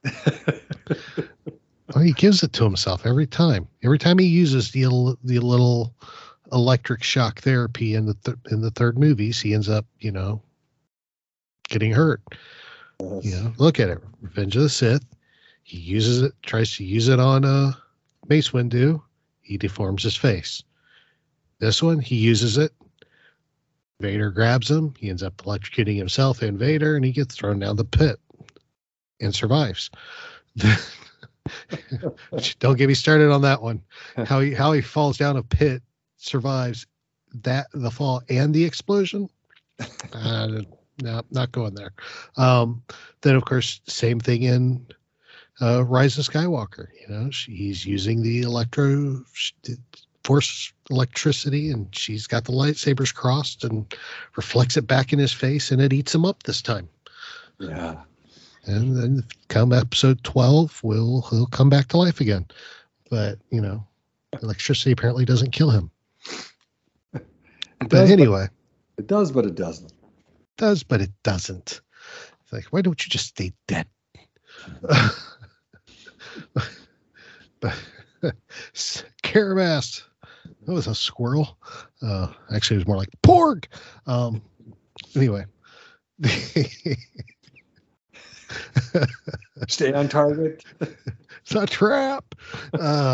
J: Well, he gives it to himself every time. Every time he uses the the little electric shock therapy in the th- in the third movies, he ends up, you know, getting hurt.
K: Yes.
J: You know, look at it. Revenge of the Sith. He uses it, tries to use it on uh, Mace Windu. He deforms his face. This one, he uses it. Vader grabs him. He ends up electrocuting himself and Vader, and he gets thrown down the pit and survives. Don't get me started on that one. How he how he falls down a pit, survives that the fall and the explosion. Uh, no, not going there. Um, then of course, same thing in uh, Rise of Skywalker. You know, she, he's using the electro force electricity, and she's got the lightsabers crossed and reflects it back in his face, and it eats him up this time.
K: Yeah.
J: And then come episode twelve, we'll he'll come back to life again. But, you know, electricity apparently doesn't kill him.
K: It
J: but
K: does,
J: anyway.
K: But it does, but it doesn't. It
J: does, but it doesn't. It's like, why don't you just stay dead? But Carabast. That was a squirrel. Uh, actually, it was more like porg. Um, anyway.
K: Stay on target.
J: It's a trap. Uh,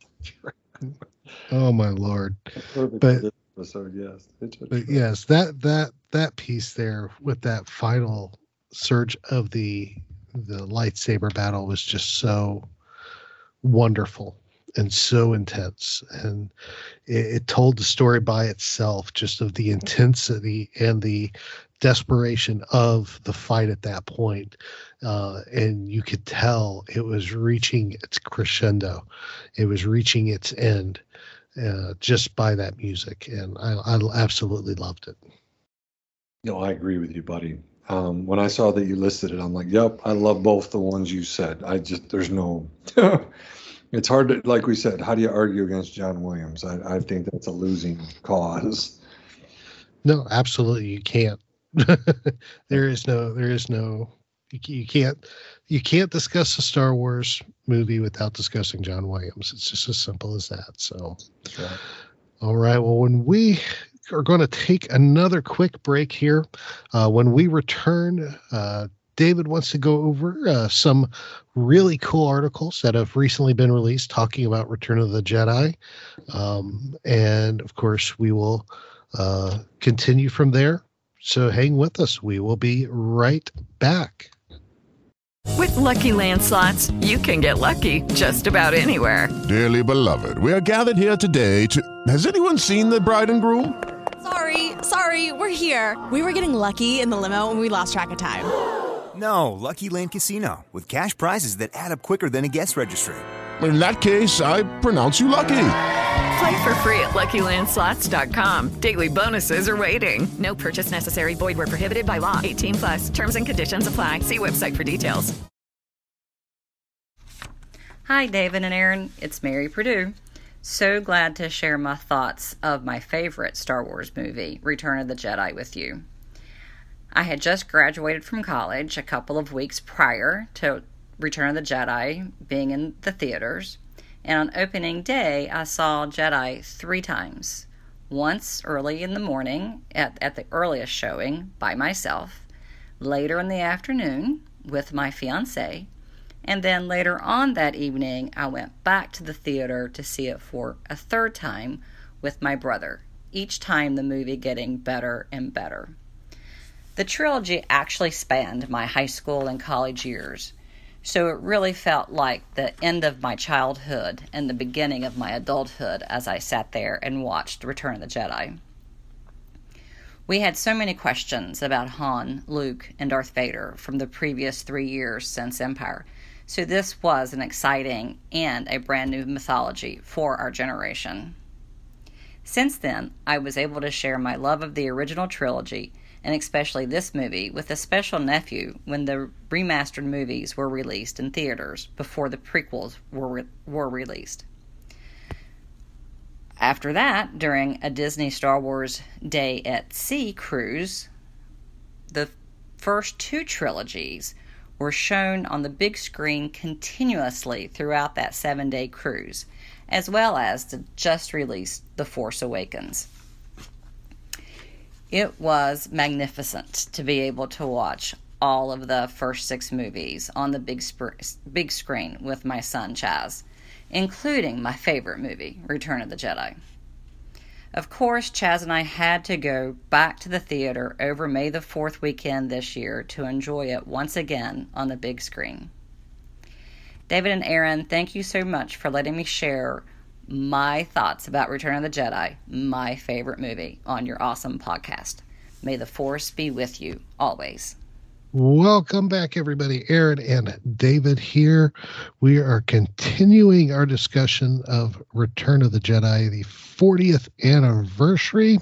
J: oh my Lord! But,
K: episode, yes.
J: but yes, that that that piece there with that final surge of the the lightsaber battle was just so wonderful and so intense, and it, it told the story by itself, just of the intensity and the desperation of the fight at that point. Uh, and you could tell it was reaching its crescendo. It was reaching its end uh, just by that music. And I, I absolutely loved it.
K: No, I agree with you, buddy. Um, when I saw that you listed it, I'm like, yep, I love both the ones you said. I just, there's no, it's hard to, like we said, how do you argue against John Williams? I, I think that's a losing cause.
J: No, absolutely. You can't. there is no, there is no, you, you can't, you can't discuss a Star Wars movie without discussing John Williams. It's just as simple as that. So,
K: right.
J: All right. Well, when we are going to take another quick break here, uh, when we return, uh, David wants to go over uh, some really cool articles that have recently been released talking about Return of the Jedi. Um, and of course, we will uh, continue from there. So hang with us. We will be right back.
A: With Lucky Land Slots, you can get lucky just about anywhere.
Q: Dearly beloved, we are gathered here today to... Has anyone seen the bride and groom?
R: Sorry, sorry, we're here. We were getting lucky in the limo and we lost track of time.
S: No, Lucky Land Casino, with cash prizes that add up quicker than a guest registry.
Q: In that case, I pronounce you lucky.
A: Play for free at Lucky Land Slots dot com. Daily bonuses are waiting. No purchase necessary. Void where prohibited by law. eighteen plus. Terms and conditions apply. See website for details.
T: Hi, David and Aaron. It's Mary Purdue. So glad to share my thoughts of my favorite Star Wars movie, Return of the Jedi, with you. I had just graduated from college a couple of weeks prior to Return of the Jedi being in the theaters, and on opening day I saw Jedi three times. Once early in the morning at, at the earliest showing by myself, later in the afternoon with my fiancé, and then later on that evening I went back to the theater to see it for a third time with my brother, each time the movie getting better and better. The trilogy actually spanned my high school and college years, so it really felt like the end of my childhood and the beginning of my adulthood as I sat there and watched Return of the Jedi. We had so many questions about Han, Luke, and Darth Vader from the previous three years since Empire, so this was an exciting and a brand new mythology for our generation. Since then, I was able to share my love of the original trilogy, and especially this movie, with a special nephew when the remastered movies were released in theaters before the prequels were re- were released. After that, during a Disney Star Wars Day at Sea cruise, the first two trilogies were shown on the big screen continuously throughout that seven-day cruise, as well as the just released The Force Awakens. It was magnificent to be able to watch all of the first six movies on the big sp- big screen with my son Chaz, including my favorite movie, Return of the Jedi. Of course, Chaz and I had to go back to the theater over May the fourth weekend this year to enjoy it once again on the big screen. David and Aaron, thank you so much for letting me share my thoughts about Return of the Jedi, my favorite movie, on your awesome podcast. May the Force be with you always.
J: Welcome back, everybody. Aaron and David here. We are continuing our discussion of Return of the Jedi, the fortieth anniversary.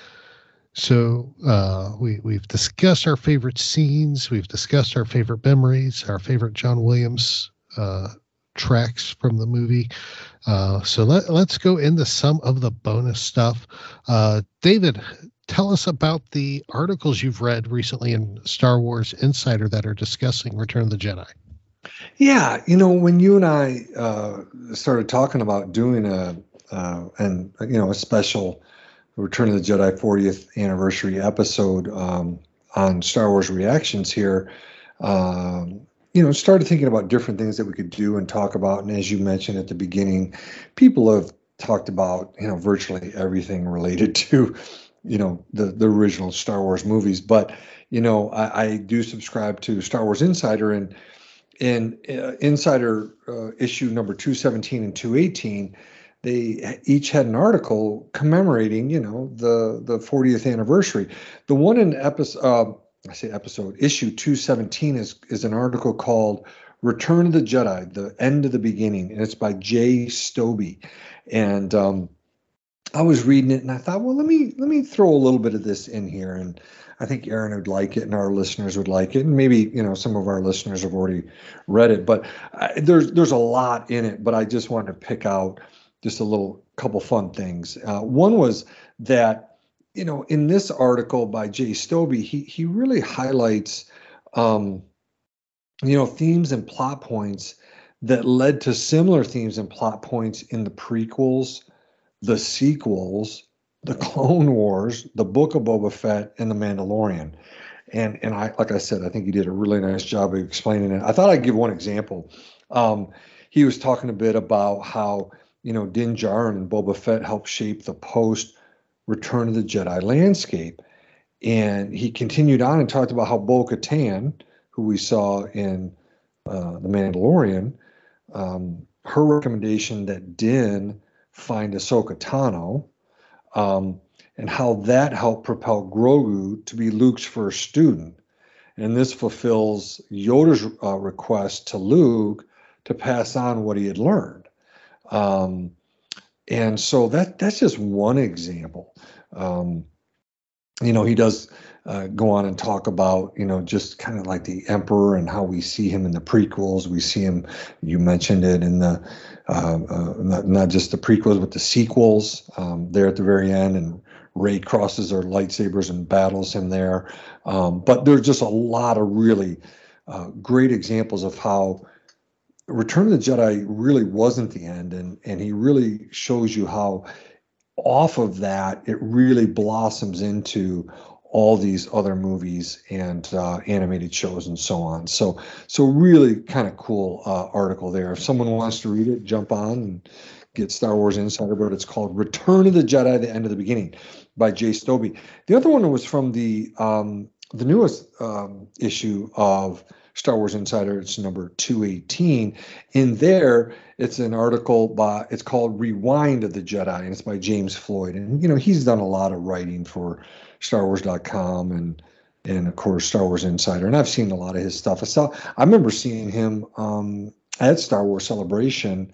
J: So uh, we, we've discussed our favorite scenes. We've discussed our favorite memories, our favorite John Williams uh, tracks from the movie. Uh, so let, let's go into some of the bonus stuff. Uh, David, tell us about the articles you've read recently in Star Wars Insider that are discussing Return of the Jedi.
K: Yeah, you know, when you and I uh, started talking about doing a uh, and you know a special Return of the Jedi fortieth anniversary episode um, on Star Wars Reactions here, um, you know, started thinking about different things that we could do and talk about. And as you mentioned at the beginning, people have talked about, you know, virtually everything related to, you know, the, the original Star Wars movies. But, you know, I, I do subscribe to Star Wars Insider, and in uh, Insider uh, issue number two seventeen and two eighteen, they each had an article commemorating, you know, the, the fortieth anniversary. The one in episode, uh, I say episode, issue two seventeen is, is an article called Return of the Jedi, The End of the Beginning, and it's by Jay Stobie. And um, I was reading it and I thought, well, let me let me throw a little bit of this in here, and I think Aaron would like it and our listeners would like it, and maybe, you know, some of our listeners have already read it, but I, there's there's a lot in it. But I just wanted to pick out just a little couple fun things. Uh, one was that, you know, in this article by Jay Stobie, he he really highlights, um, you know, themes and plot points that led to similar themes and plot points in the prequels, the sequels, the Clone Wars, the Book of Boba Fett, and the Mandalorian. And and I like I said, I think he did a really nice job of explaining it. I thought I'd give one example. Um, he was talking a bit about how, you know, Din Djarin and Boba Fett helped shape the post Return of the Jedi landscape. And he continued on and talked about how Bo-Katan, who we saw in uh, The Mandalorian, um, her recommendation that Din find Ahsoka Tano, um, and how that helped propel Grogu to be Luke's first student. And this fulfills Yoda's uh, request to Luke to pass on what he had learned. Um, and so that that's just one example. Um, you know, he does uh, go on and talk about, you know, just kind of like the Emperor and how we see him in the prequels. We see him, you mentioned it, in the, uh, uh, not, not just the prequels, but the sequels um, there at the very end. And Rey crosses her lightsabers and battles him there. Um, but there's just a lot of really uh, great examples of how Return of the Jedi really wasn't the end. And, and he really shows you how off of that, it really blossoms into all these other movies and uh, animated shows and so on. So, so really kind of cool uh, article there. If someone wants to read it, jump on and get Star Wars Insider. But it's called Return of the Jedi: The End of the Beginning by Jay Stobie. The other one was from the um, the newest um, issue of Star Wars Insider. It's number two eighteen. In there, it's an article by, it's called Rewind of the Jedi, and it's by James Floyd. And, you know, he's done a lot of writing for Star Wars dot com and, and of course, Star Wars Insider. And I've seen a lot of his stuff. I saw, I remember seeing him um, at Star Wars Celebration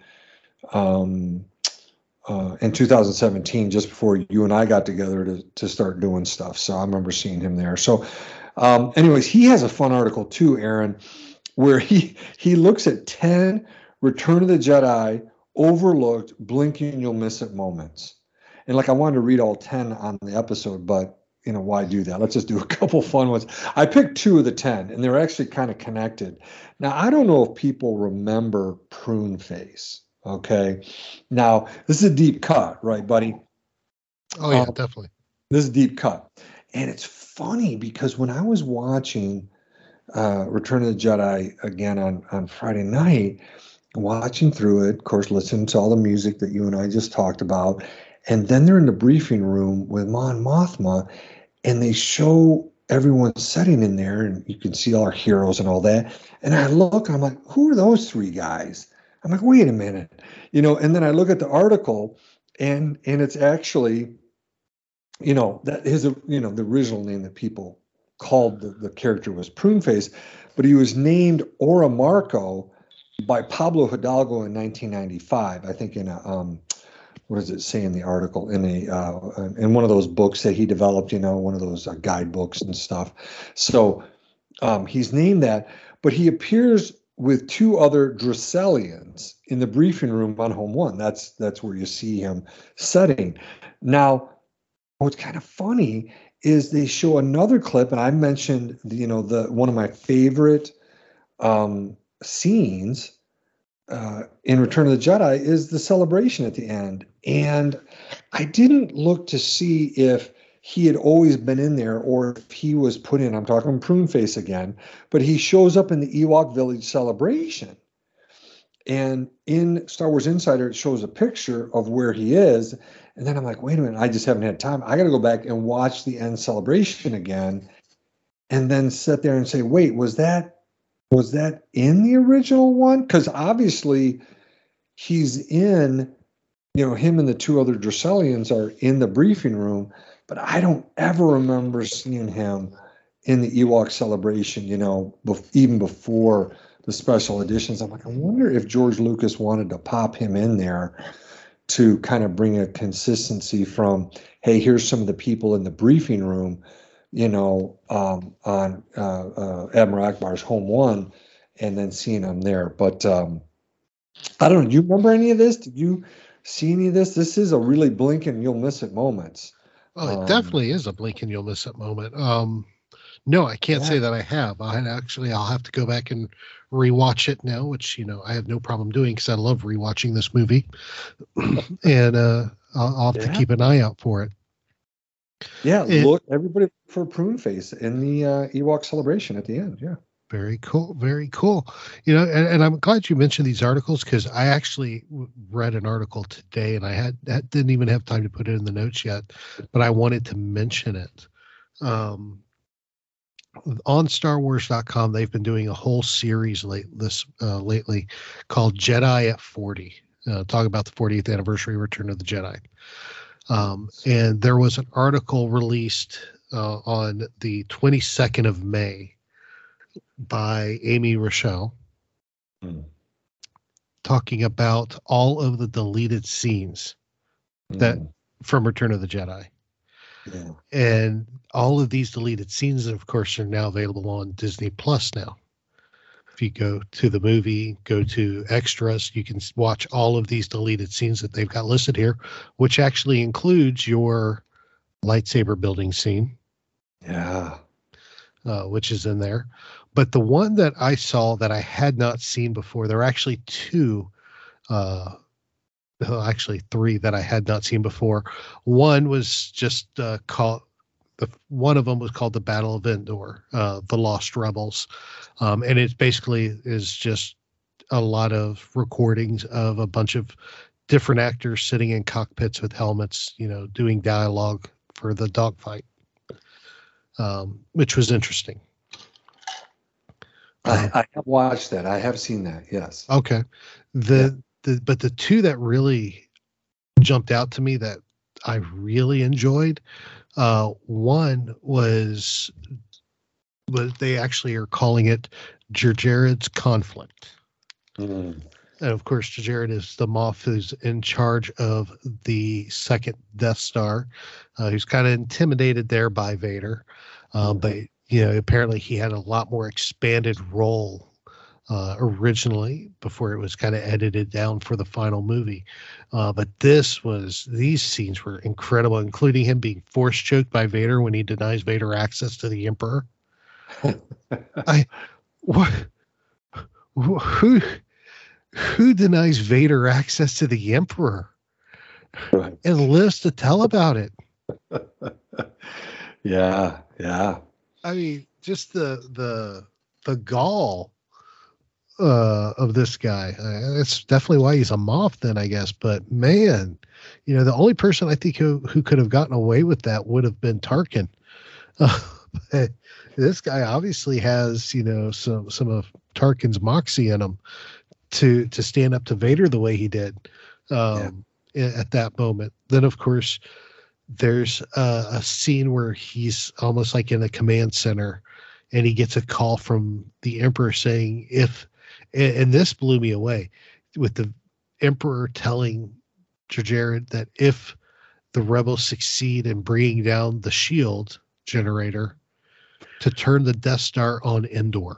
K: um, uh, in two thousand seventeen, just before you and I got together to, to start doing stuff. So I remember seeing him there. So Um, anyways, he has a fun article too, Aaron, where he he looks at ten Return of the Jedi overlooked, blinking you'll miss it moments. And like, I wanted to read all ten on the episode, but you know, why do that? Let's just do a couple fun ones. I picked two of the ten, and they're actually kind of connected. Now, I don't know if people remember Prune Face. Okay, now this is a deep cut, right, buddy?
J: Oh yeah,
K: um,
J: definitely.
K: This is a deep cut, and it's funny because when I was watching uh, Return of the Jedi again on, on Friday night, watching through it, of course, listening to all the music that you and I just talked about, and then they're in the briefing room with Mon Mothma, and they show everyone sitting in there, and you can see all our heroes and all that. And I look, I'm like, who are those three guys? I'm like, wait a minute, you know. And then I look at the article, and and it's actually, you know, that his, you know, the original name that people called the, the character was Pruneface, but he was named Ora Marco by Pablo Hidalgo in nineteen ninety-five. I think in a, um, what does it say in the article? In a, uh, in one of those books that he developed, you know, one of those uh, guidebooks and stuff. So um, he's named that, but he appears with two other Dracelians in the briefing room on Home One. That's, that's where you see him setting. Now, what's kind of funny is they show another clip, and I mentioned, you know, the one of my favorite um, scenes uh, in Return of the Jedi is the celebration at the end. And I didn't look to see if he had always been in there or if he was put in. I'm talking Pruneface again, but he shows up in the Ewok Village celebration. And in Star Wars Insider, it shows a picture of where he is. And then I'm like, wait a minute, I just haven't had time. I got to go back and watch the end celebration again, and then sit there and say, wait, was that was that in the original one? Because obviously he's in, you know, him and the two other Dracelians are in the briefing room, but I don't ever remember seeing him in the Ewok celebration, you know, bef- even before the special editions. I'm like, I wonder if George Lucas wanted to pop him in there to kind of bring a consistency from, hey, here's some of the people in the briefing room, you know, um, on uh, uh, Admiral Akbar's Home One, and then seeing them there. But um, I don't know. Do you remember any of this? Did you see any of this? This is a really blink and you'll miss it moments.
J: Well, it
K: um,
J: definitely is a blink and you'll miss it moment. Um, no, I can't
K: yeah.
J: say that I have. I actually, I'll have to go back and rewatch it now, which, you know, I have no problem doing because I love rewatching this movie. and uh, I'll, I'll have
K: yeah.
J: to keep an eye out for it.
K: Yeah,
J: And-
K: look, everybody look for Prune Face in the uh, Ewok celebration at the end. Yeah.
J: Very cool. Very cool. You know, and, and I'm glad you mentioned these articles because I actually w- read an article today and I had that didn't even have time to put it in the notes yet, but I wanted to mention it. Um, on Star Wars dot com, they've been doing a whole series late this uh, lately called Jedi at forty. Uh, talk about the fortieth anniversary of Return of the Jedi. Um, and there was an article released uh, on the twenty-second of May by Amy Rochelle
K: mm.
J: talking about all of the deleted scenes
K: Mm.
J: that from Return of the Jedi.
K: Yeah.
J: And all of these deleted scenes, of course, are now available on Disney Plus now. If you go to the movie, go to extras, you can watch all of these deleted scenes that they've got listed here, which actually includes your lightsaber building scene.
K: Yeah.
J: Uh, which is in there. But the one that I saw that I had not seen before, there are actually two, uh, well, actually three that I had not seen before. One was just uh, called, the one of them was called the Battle of Endor, uh, the Lost Rebels. Um, and it basically is just a lot of recordings of a bunch of different actors sitting in cockpits with helmets, you know, doing dialogue for the dogfight. Um, which was interesting.
K: I, I have watched that. I have seen that. Yes.
J: Okay. The, the, but the two that really jumped out to me that I really enjoyed, uh, one was, was they actually are calling it Jar Jared's Conflict.
K: Mm.
J: And of course, Jar Jared is the Moff who's in charge of the second Death Star, uh, who's kind of intimidated there by Vader. Uh,
K: Mm-hmm.
J: But, you know, apparently he had a lot more expanded role uh, originally before it was kind of edited down for the final movie. Uh, but this was, these scenes were incredible, including him being force choked by Vader when he denies Vader access to the Emperor. I, what, who, who denies Vader access to the Emperor
K: Right.
J: and lives to tell about it?
K: Yeah. Yeah.
J: I mean, just the the the gall uh, of this guy. Uh, that's definitely why he's a Moff, then, I guess. But man, you know, the only person I think who who could have gotten away with that would have been Tarkin. Uh, but this guy obviously has, you know, some some of Tarkin's moxie in him to to stand up to Vader the way he did um, yeah. at that moment. Then, of course, there's a, a scene where he's almost like in a command center and he gets a call from the Emperor saying if, and, and this blew me away, with the Emperor telling Jar Jared that if the rebels succeed in bringing down the shield generator, to turn the Death Star on Endor.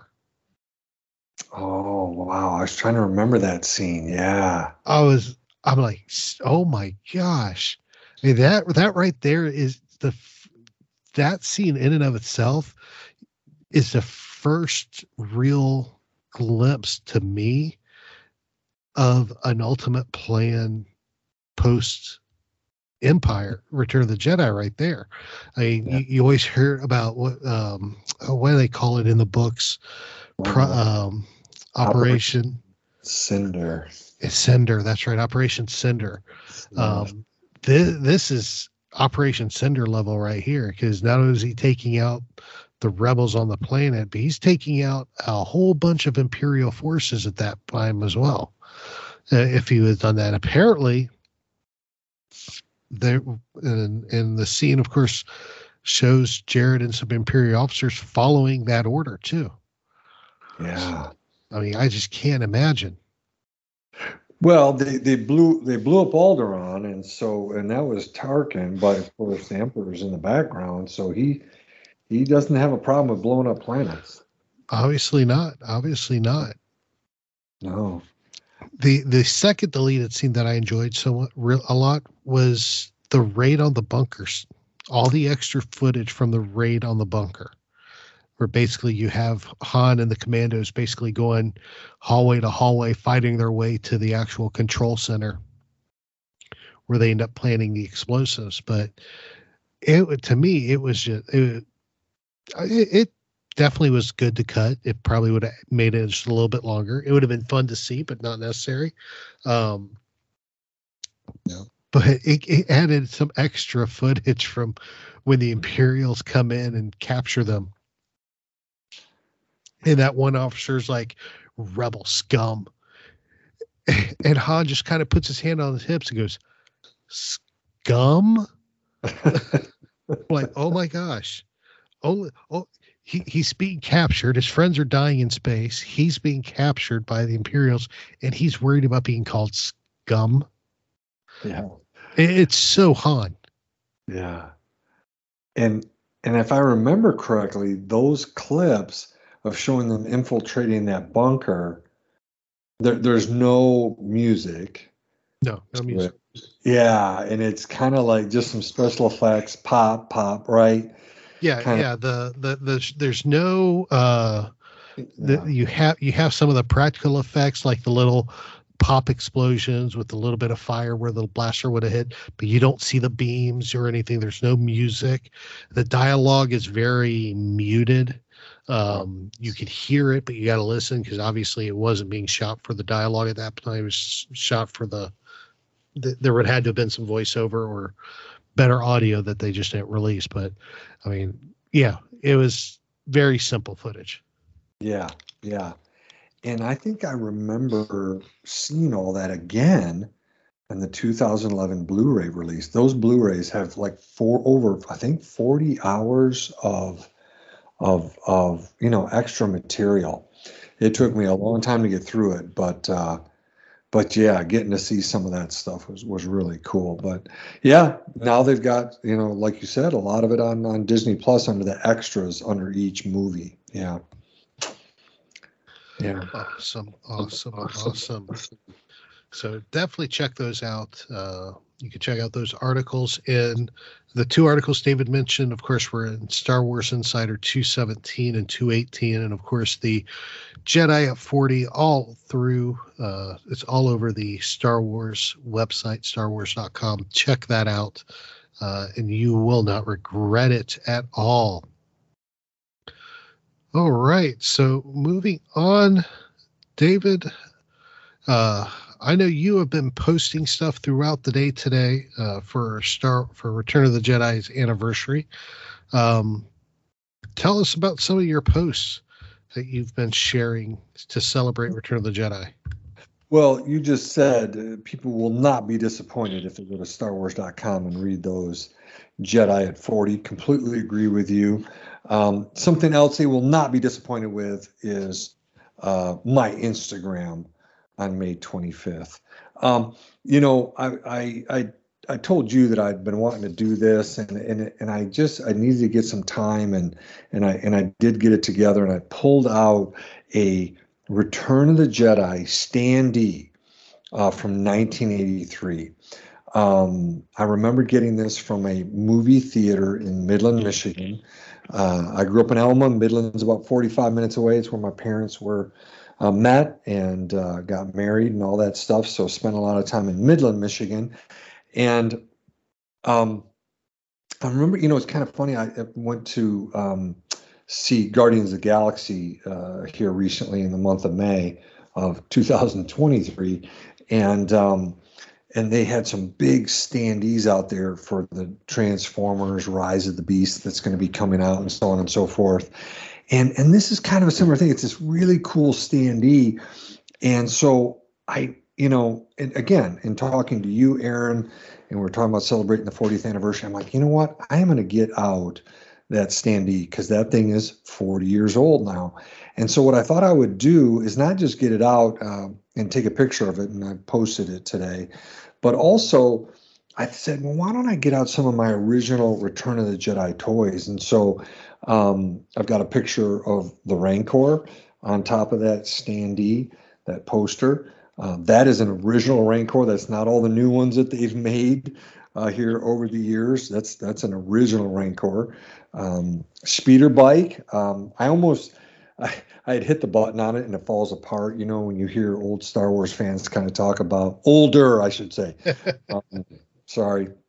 K: Oh, wow. I was trying to remember that scene. Yeah.
J: I was, I'm like, oh my gosh. I mean, that, that right there is the, that scene in and of itself is the first real glimpse to me of an ultimate plan post Empire, Return of the Jedi right there. I mean, yeah. you, you always hear about what, um, what do they call it in the books? Pro, um, Operation
K: Cinder.
J: It's Cinder. That's right. Operation Cinder. Um, this, this is Operation Cinder level right here, because not only is he taking out the rebels on the planet, but he's taking out a whole bunch of Imperial forces at that time as well. Uh, if he had done that, apparently, there and, and the scene, of course, shows Jared and some Imperial officers following that order too.
K: Yeah,
J: I mean, I just can't imagine.
K: Well, they, they blew they blew up Alderaan, and so and that was Tarkin, but of course the Emperor's in the background, so he he doesn't have a problem with blowing up planets.
J: Obviously not. Obviously not.
K: No.
J: The the second deleted scene that I enjoyed so real a lot was the raid on the bunkers. All the extra footage from the raid on the bunker, where basically you have Han and the commandos basically going hallway to hallway, fighting their way to the actual control center, where they end up planting the explosives. But it to me, it was just, it, it, it definitely was good to cut. It probably would have made it just a little bit longer. It would have been fun to see, but not necessary. Um,
K: yeah.
J: But it, it added some extra footage from when the Imperials come in and capture them. And that one officer's like, rebel scum. And Han just kind of puts his hand on his hips and goes, scum? Like, oh my gosh. Oh, oh he, he's being captured. His friends are dying in space. He's being captured by the Imperials, and he's worried about being called scum.
K: Yeah.
J: It's so Han.
K: Yeah. And and if I remember correctly, those clips of showing them infiltrating that bunker, there, there's no music.
J: No, no music.
K: Yeah, and it's kind of like just some special effects, pop, pop, right?
J: Yeah, kinda. yeah. The, the the there's no uh, the,
K: yeah.
J: you have you have some of the practical effects like the little pop explosions with a little bit of fire where the blaster would have hit, but you don't see the beams or anything. There's no music. The dialogue is very muted. Um, you could hear it, but you got to listen because obviously it wasn't being shot for the dialogue at that time. It was shot for the, the there would had to have been some voiceover or better audio that they just didn't release. But I mean, yeah, it was very simple footage.
K: Yeah, yeah. And I think I remember seeing all that again in the two thousand eleven Blu-ray release. Those Blu-rays have like four over, I think, forty hours of, of, of, you know, extra material. It took me a long time to get through it, but, uh, but yeah, getting to see some of that stuff was, was really cool. But yeah, now they've got, you know, like you said, a lot of it on, on Disney Plus under the extras under each movie. Yeah. Yeah.
J: Awesome. Awesome. Awesome. So definitely check those out. Uh, you can check out those articles in the two articles David mentioned. Of course, we're in Star Wars Insider two seventeen and two eighteen. And of course, the Jedi at forty all through, uh, it's all over the Star Wars website, star wars dot com. Check that out. Uh, and you will not regret it at all. All right, so moving on, David, uh, I know you have been posting stuff throughout the day today uh, for Star for Return of the Jedi's anniversary. Um, tell us about some of your posts that you've been sharing to celebrate Return of the Jedi.
K: Well, you just said uh, people will not be disappointed if they go to star wars dot com and read those Jedi at forty. Completely agree with you. Um, something else they will not be disappointed with is uh, my Instagram on May twenty-fifth. Um, you know, I, I I I told you that I'd been wanting to do this, and and and I just I needed to get some time, and and I and I did get it together, and I pulled out a Return of the Jedi standee uh, from nineteen eighty-three. Um, I remember getting this from a movie theater in Midland, Michigan. Uh, I grew up in Elma. Midland's about forty-five minutes away. It's where my parents were uh, met and uh, got married and all that stuff. So spent a lot of time in Midland, Michigan. And um, I remember, you know, it's kind of funny. I went to um, see Guardians of the Galaxy uh, here recently in the month of May of two thousand twenty-three. And um, And they had some big standees out there for the Transformers Rise of the Beast that's going to be coming out and so on and so forth. And and this is kind of a similar thing. It's this really cool standee. And so I, you know, and again, in talking to you, Aaron, and we're talking about celebrating the fortieth anniversary, I'm like, you know what? I am going to get out that standee because that thing is forty years old now. And so what I thought I would do is not just get it out uh, and take a picture of it, and I posted it today, but also I said, well, why don't I get out some of my original Return of the Jedi toys? And so um, I've got a picture of the Rancor on top of that standee, that poster. Uh, that is an original Rancor. That's not all the new ones that they've made uh, here over the years. That's that's an original Rancor. Um, speeder bike. Um, I almost... I, I had hit the button on it and it falls apart. You know, when you hear old Star Wars fans kind of talk about older, I should say. um, sorry.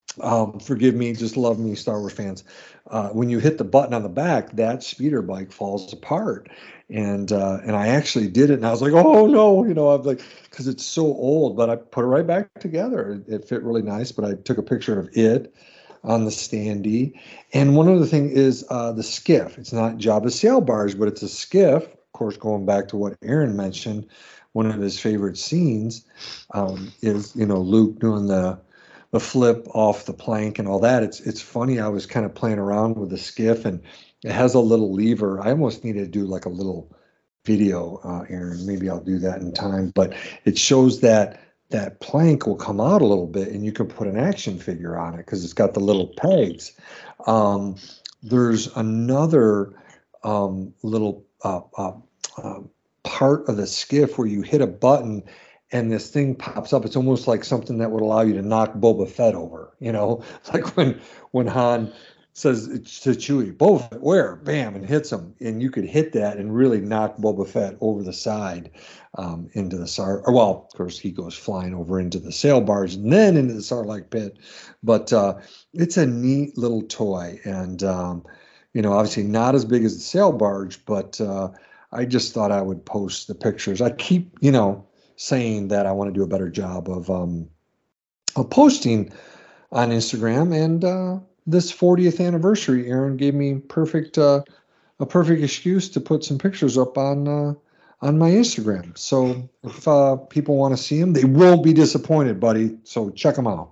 K: um, forgive me, just love me, Star Wars fans. Uh, when you hit the button on the back, that speeder bike falls apart. And uh, and I actually did it, and I was like, oh no, you know, I'm like, because it's so old, but I put it right back together. It, it fit really nice, but I took a picture of it on the standee. And one other thing is uh, the skiff. It's not Jabba's sail barge, but it's a skiff. Of course, going back to what Aaron mentioned, one of his favorite scenes um, is, you know, Luke doing the the flip off the plank and all that. It's it's funny. I was kind of playing around with the skiff, and it has a little lever. I almost needed to do like a little video, uh, Aaron. Maybe I'll do that in time. But it shows that that plank will come out a little bit, and you can put an action figure on it because it's got the little pegs. Um, there's another um, little uh, uh, uh, part of the skiff where you hit a button and this thing pops up. It's almost like something that would allow you to knock Boba Fett over. You know, it's like when when Han says to Chewie, Boba Fett, where? Bam, and hits him. And you could hit that and really knock Boba Fett over the side um, into the Sar. Or, well, of course, he goes flying over into the sail barge and then into the Sarlacc pit. But uh, it's a neat little toy. And, um, you know, obviously not as big as the sail barge, but uh, I just thought I would post the pictures. I keep, you know, saying that I want to do a better job of, um, of posting on Instagram. And, uh, this fortieth anniversary, Aaron gave me perfect uh, a perfect excuse to put some pictures up on uh, on my Instagram. So if uh, people want to see them, they won't be disappointed, buddy. So check them out.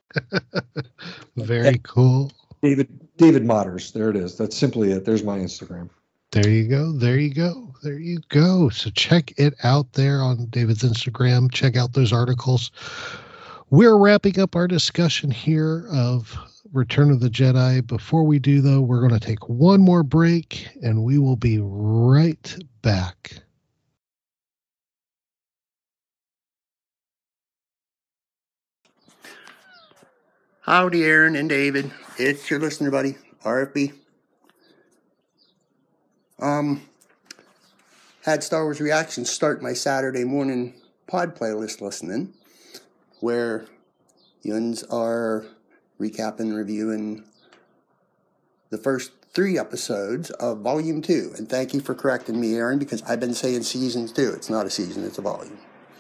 J: Very cool.
K: David David Motters. There it is. That's simply it. There's my Instagram.
J: There you go. There you go. There you go. So check it out there on David's Instagram. Check out those articles. We're wrapping up our discussion here of Return of the Jedi. Before we do, though, we're going to take one more break, and we will be right back.
U: Howdy, Aaron and David. It's your listener buddy, R F B. Um, had Star Wars Reactions start my Saturday morning pod playlist listening, where yuns are recapping, reviewing the first three episodes of Volume two. And thank you for correcting me, Aaron, because I've been saying seasons two. It's not a season, it's a volume.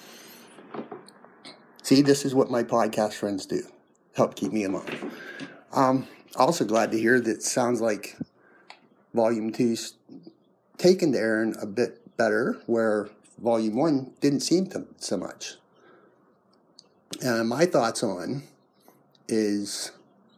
U: See, this is what my podcast friends do. Help keep me in line. Um, also glad to hear that it sounds like Volume two's taken to Aaron a bit better, where Volume one didn't seem to so much. And my thoughts on is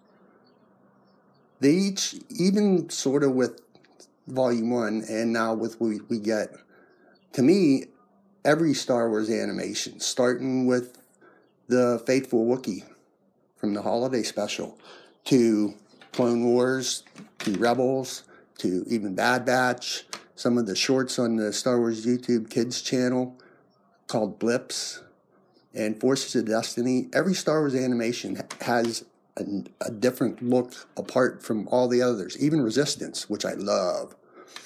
U: they each, even sort of with Volume one and now with what we, we get, to me, every Star Wars animation, starting with the Faithful Wookiee from the holiday special, to Clone Wars, to Rebels, to even Bad Batch, some of the shorts on the Star Wars YouTube Kids channel called Blips, and Forces of Destiny. Every Star Wars animation has a, a different look apart from all the others, even Resistance, which I love.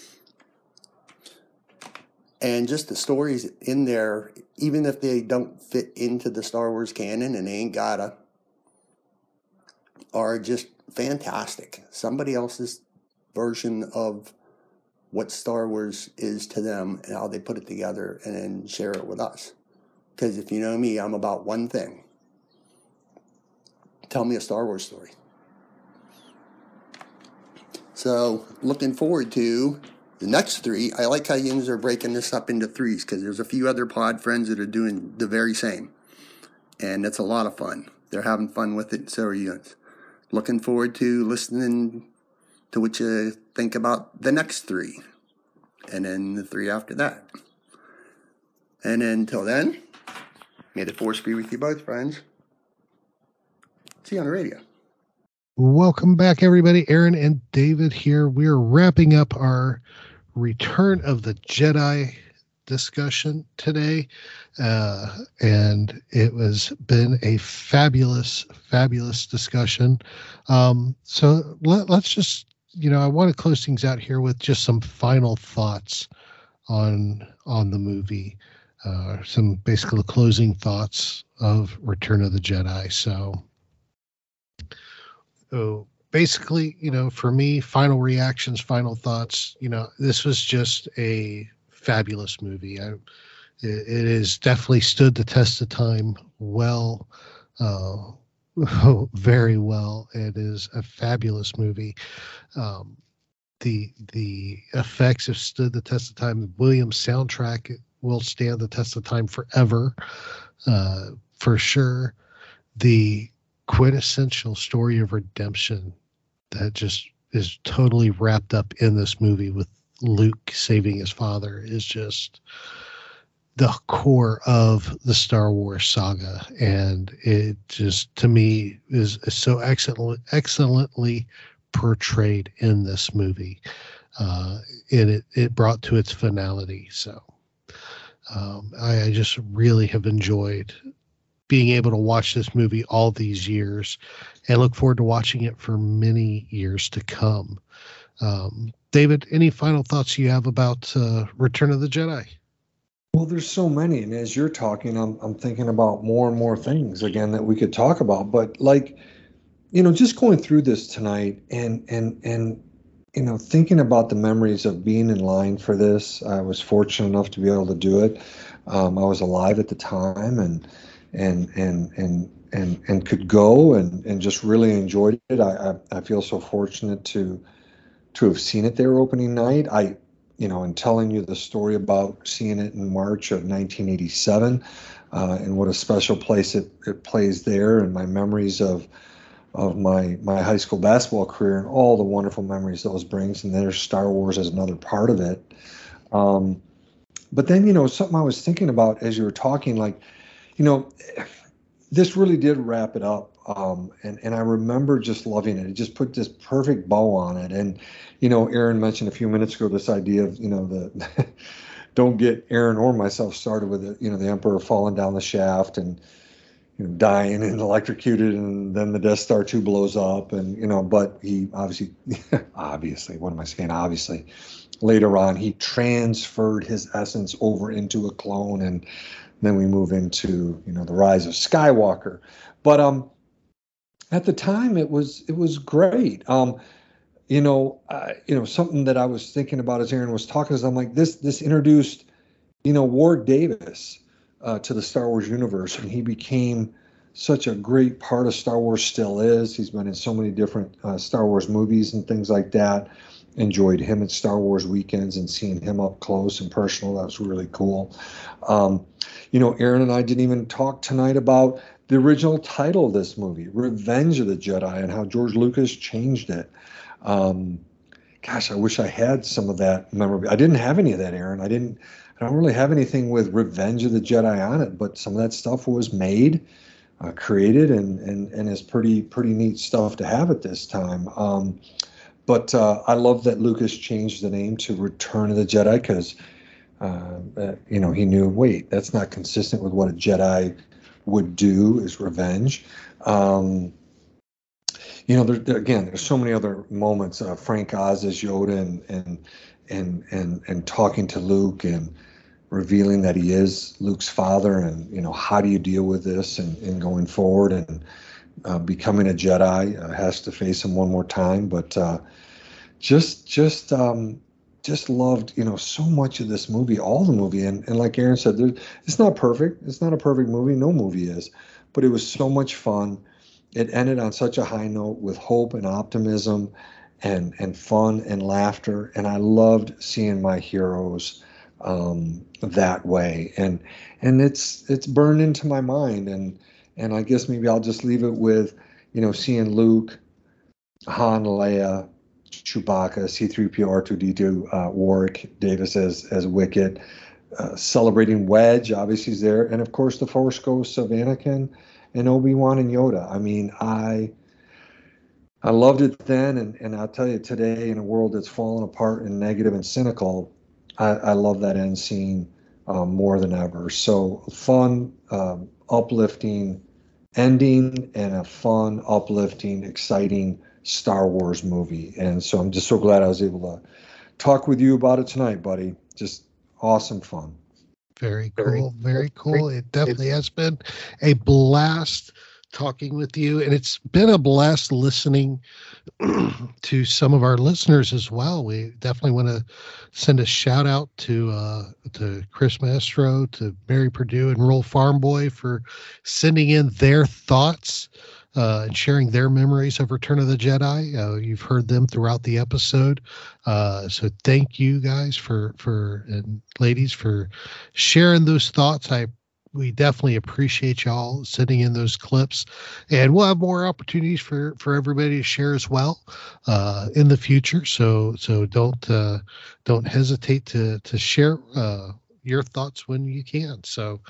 U: And just the stories in there, even if they don't fit into the Star Wars canon, and they ain't gotta, are just fantastic. Somebody else's version of what Star Wars is to them and how they put it together and then share it with us. Because if you know me, I'm about one thing. Tell me a Star Wars story. So, looking forward to the next three. I like how yins are breaking this up into threes, because there's a few other pod friends that are doing the very same. And it's a lot of fun. They're having fun with it, so are yins. Looking forward to listening to what you think about the next three. And then the three after that. And until then, may the force be with you both, friends. See you on the radio.
J: Welcome back, everybody. Aaron and David here. We're wrapping up our Return of the Jedi discussion today. Uh, and it was been a fabulous, fabulous discussion. Um, so let, let's just, you know, I want to close things out here with just some final thoughts on, on the movie. Uh, some basically closing thoughts of Return of the Jedi. So oh, basically, you know, for me, final reactions, final thoughts, you know, this was just a fabulous movie. I, it, it has definitely stood the test of time well, uh, very well. It is a fabulous movie. Um, the the effects have stood the test of time. The Williams soundtrack will stand the test of time forever, uh, for sure. The quintessential story of redemption that just is totally wrapped up in this movie with Luke saving his father is just the core of the Star Wars saga. And it just, to me, is, is so excellent, excellently portrayed in this movie. Uh, and it, it brought to its finality. So um, I, I just really have enjoyed being able to watch this movie all these years and look forward to watching it for many years to come. Um, David, any final thoughts you have about uh, Return of the Jedi?
K: Well, there's so many. And as you're talking, I'm, I'm thinking about more and more things again that we could talk about. But like, you know, just going through this tonight and, and, and, you know, thinking about the memories of being in line for this, I was fortunate enough to be able to do it. Um, I was alive at the time and, and and and and and could go and and just really enjoyed it. I, I I feel so fortunate to to have seen it there opening night. I you know, and telling you the story about seeing it in March of nineteen eighty-seven, uh, and what a special place it, it plays there, and my memories of of my my high school basketball career and all the wonderful memories those brings. And there's Star Wars as another part of it. Um, but then, you know, something I was thinking about as you were talking, like, you know, this really did wrap it up. Um, and, and I remember just loving it. It just put this perfect bow on it. And, you know, Aaron mentioned a few minutes ago this idea of, you know, the don't get Aaron or myself started with it, you know, the Emperor falling down the shaft and, you know, dying and electrocuted, and then the Death Star two blows up. And, you know, but he obviously, obviously, what am I saying? Obviously, later on, he transferred his essence over into a clone, and then we move into, you know, the rise of Skywalker. But um, at the time, it was it was great. Um, you know, uh, you know, something that I was thinking about as Aaron was talking is I'm like, this this introduced, you know, Ward Davis uh, to the Star Wars universe, and he became such a great part of Star Wars. Still is. He's been in so many different uh, Star Wars movies and things like that. Enjoyed him at Star Wars weekends and seeing him up close and personal. That was really cool. Um, you know, Aaron and I didn't even talk tonight about the original title of this movie, Revenge of the Jedi, and how George Lucas changed it. Um, gosh, I wish I had some of that memory. I didn't have any of that, Aaron. I didn't. I don't really have anything with Revenge of the Jedi on it, but some of that stuff was made, uh, created, and and and is pretty pretty neat stuff to have at this time. Um, But uh, I love that Lucas changed the name to Return of the Jedi because, uh, uh, you know, he knew, wait, that's not consistent with what a Jedi would do, is revenge. Um, you know, there, there, again, there's so many other moments. Uh, Frank Oz as Yoda and, and and and and talking to Luke and revealing that he is Luke's father, and, you know, how do you deal with this and, and going forward, and Uh, becoming a Jedi, uh, has to face him one more time, but uh, just just um, just loved, you know, so much of this movie, all the movie, and, and like Aaron said, there, it's not perfect. It's not a perfect movie. No movie is, but it was so much fun. It ended on such a high note with hope and optimism, and and fun and laughter, and I loved seeing my heroes um, that way, and and it's it's burned into my mind. and. And I guess maybe I'll just leave it with, you know, seeing Luke, Han, Leia, Chewbacca, C three P O, R two D two, uh, Warwick Davis as as Wicket, uh, celebrating Wedge, obviously he's there, and of course the Force Ghosts of Anakin and Obi-Wan and Yoda. I mean, I I loved it then, and, and I'll tell you, today, in a world that's fallen apart and negative and cynical, I, I love that end scene um, more than ever. So fun, um, uplifting ending, and a fun, uplifting, exciting Star Wars movie. And so I'm just so glad I was able to talk with you about it tonight, buddy. Just awesome fun.
J: Very cool. Very cool. It definitely has been a blast talking with you, and it's been a blast listening to some of our listeners as well. We definitely want to send a shout out to uh, to Chris Maestro, to Mary Purdue, and Rural Farm Boy for sending in their thoughts uh, and sharing their memories of Return of the Jedi. Uh, you've heard them throughout the episode, uh, so thank you guys for for and ladies for sharing those thoughts. I We definitely appreciate y'all sending in those clips, and we'll have more opportunities for, for everybody to share as well uh, in the future. So so don't uh, don't hesitate to to share uh, your thoughts when you can. So,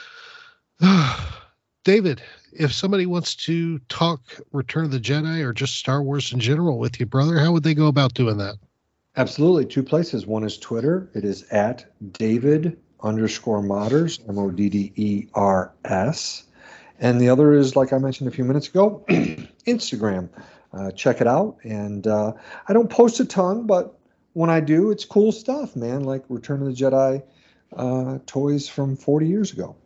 J: uh, David, if somebody wants to talk Return of the Jedi or just Star Wars in general with you, brother, how would they go about doing that?
K: Absolutely, two places. One is Twitter. It is at David underscore Modders, M O D D E R S. And the other is, like I mentioned a few minutes ago, Instagram. Uh, check it out. And uh, I don't post a ton, but when I do, it's cool stuff, man, like Return of the Jedi uh, toys from forty years ago.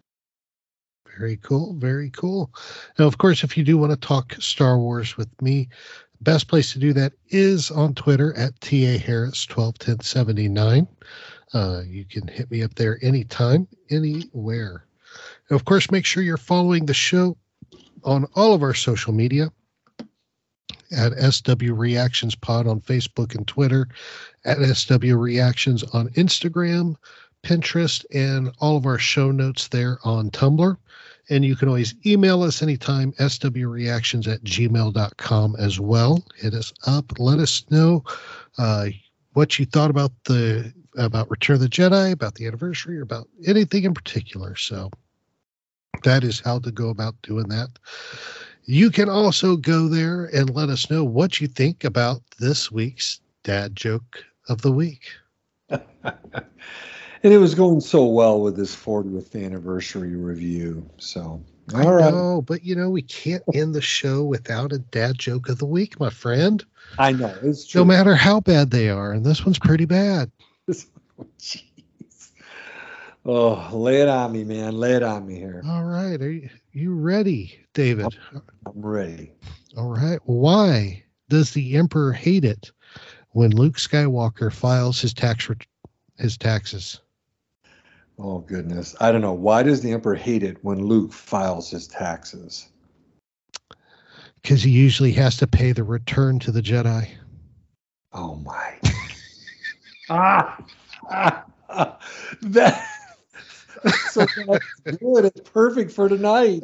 J: Very cool. Very cool. Now, of course, if you do want to talk Star Wars with me, the best place to do that is on Twitter at T A Harris twelve ten seventy-nine. Uh, you can hit me up there anytime, anywhere. And of course, make sure you're following the show on all of our social media at S W Reactions Pod on Facebook and Twitter, at S W Reactions on Instagram, Pinterest, and all of our show notes there on Tumblr. And you can always email us anytime, S W reactions at gmail dot com as well. Hit us up. Let us know uh, what you thought about the about Return of the Jedi, about the anniversary, or about anything in particular. So that is how to go about doing that. You can also go there and let us know what you think about this week's Dad Joke of the Week.
K: And it was going so well with this fortieth anniversary review. So, all
J: I
K: right.
J: know, but you know, we can't end the show without a Dad Joke of the Week, my friend.
K: I know, it's true.
J: No matter how bad they are, and this one's pretty bad.
K: Oh, jeez. Oh, lay it on me, man. Lay it on me here.
J: All right. Are you, you ready, David?
K: I'm, I'm ready.
J: All right. Why does the Emperor hate it when Luke Skywalker files his tax ret- his taxes?
K: Oh, goodness. I don't know. Why does the Emperor hate it when Luke files his taxes?
J: Because he usually has to pay the return to the Jedi.
K: Oh, my. ah, ah, ah. That, so that's good. It's perfect for tonight.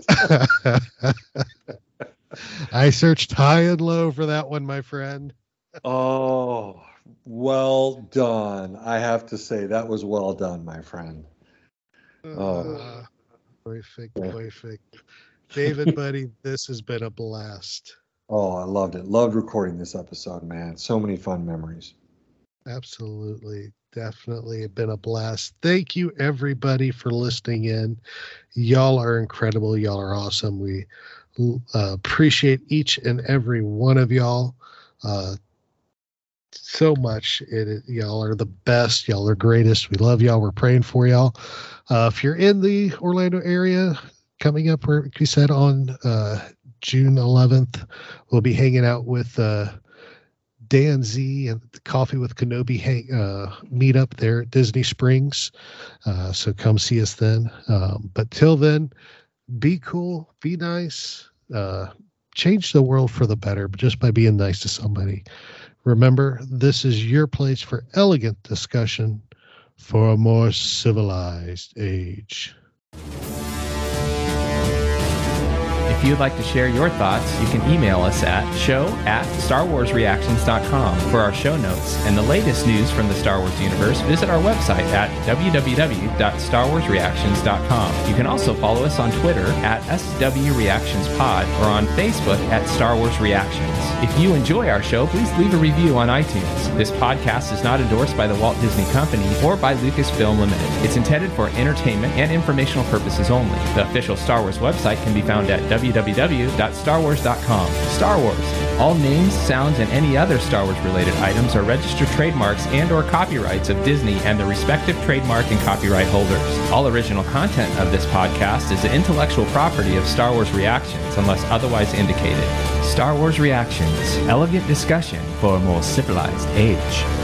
J: I searched high and low for that one, my friend.
K: Oh, well done. I have to say, that was well done, my friend. Oh,
J: uh, perfect, perfect. David, buddy, this has been a blast.
K: Oh, I loved it. Loved recording this episode, man. So many fun memories.
J: Absolutely. Definitely been a blast. Thank you, everybody, for listening in. Y'all are incredible. Y'all are awesome. We uh, appreciate each and every one of y'all uh, so much. It, it, y'all are the best. Y'all are greatest. We love y'all. We're praying for y'all. Uh, if you're in the Orlando area, coming up, like we said, on uh, June eleventh, we'll be hanging out with uh, Dan Z and the Coffee with Kenobi hang, uh, meet up there at Disney Springs. Uh, so come see us then. Um, but till then, be cool, be nice, uh, change the world for the better, but just by being nice to somebody. Remember, this is your place for elegant discussion for a more civilized age.
B: If you'd like to share your thoughts, you can email us at show at star wars reactions dot com for our show notes and the latest news from the Star Wars universe. Visit our website at w w w dot star wars reactions dot com. You can also follow us on Twitter at S W Reactions Pod or on Facebook at Star Wars Reactions. If you enjoy our show, please leave a review on iTunes. This podcast is not endorsed by the Walt Disney Company or by Lucasfilm Limited. It's intended for entertainment and informational purposes only. The official Star Wars website can be found at w w w dot star wars dot com. Star Wars, All names, sounds, and any other Star Wars related items are registered trademarks and or copyrights of Disney and the respective trademark and copyright holders. All original content of this podcast is the intellectual property of Star Wars Reactions unless otherwise indicated. Star Wars Reactions, elegant discussion for a more civilized age.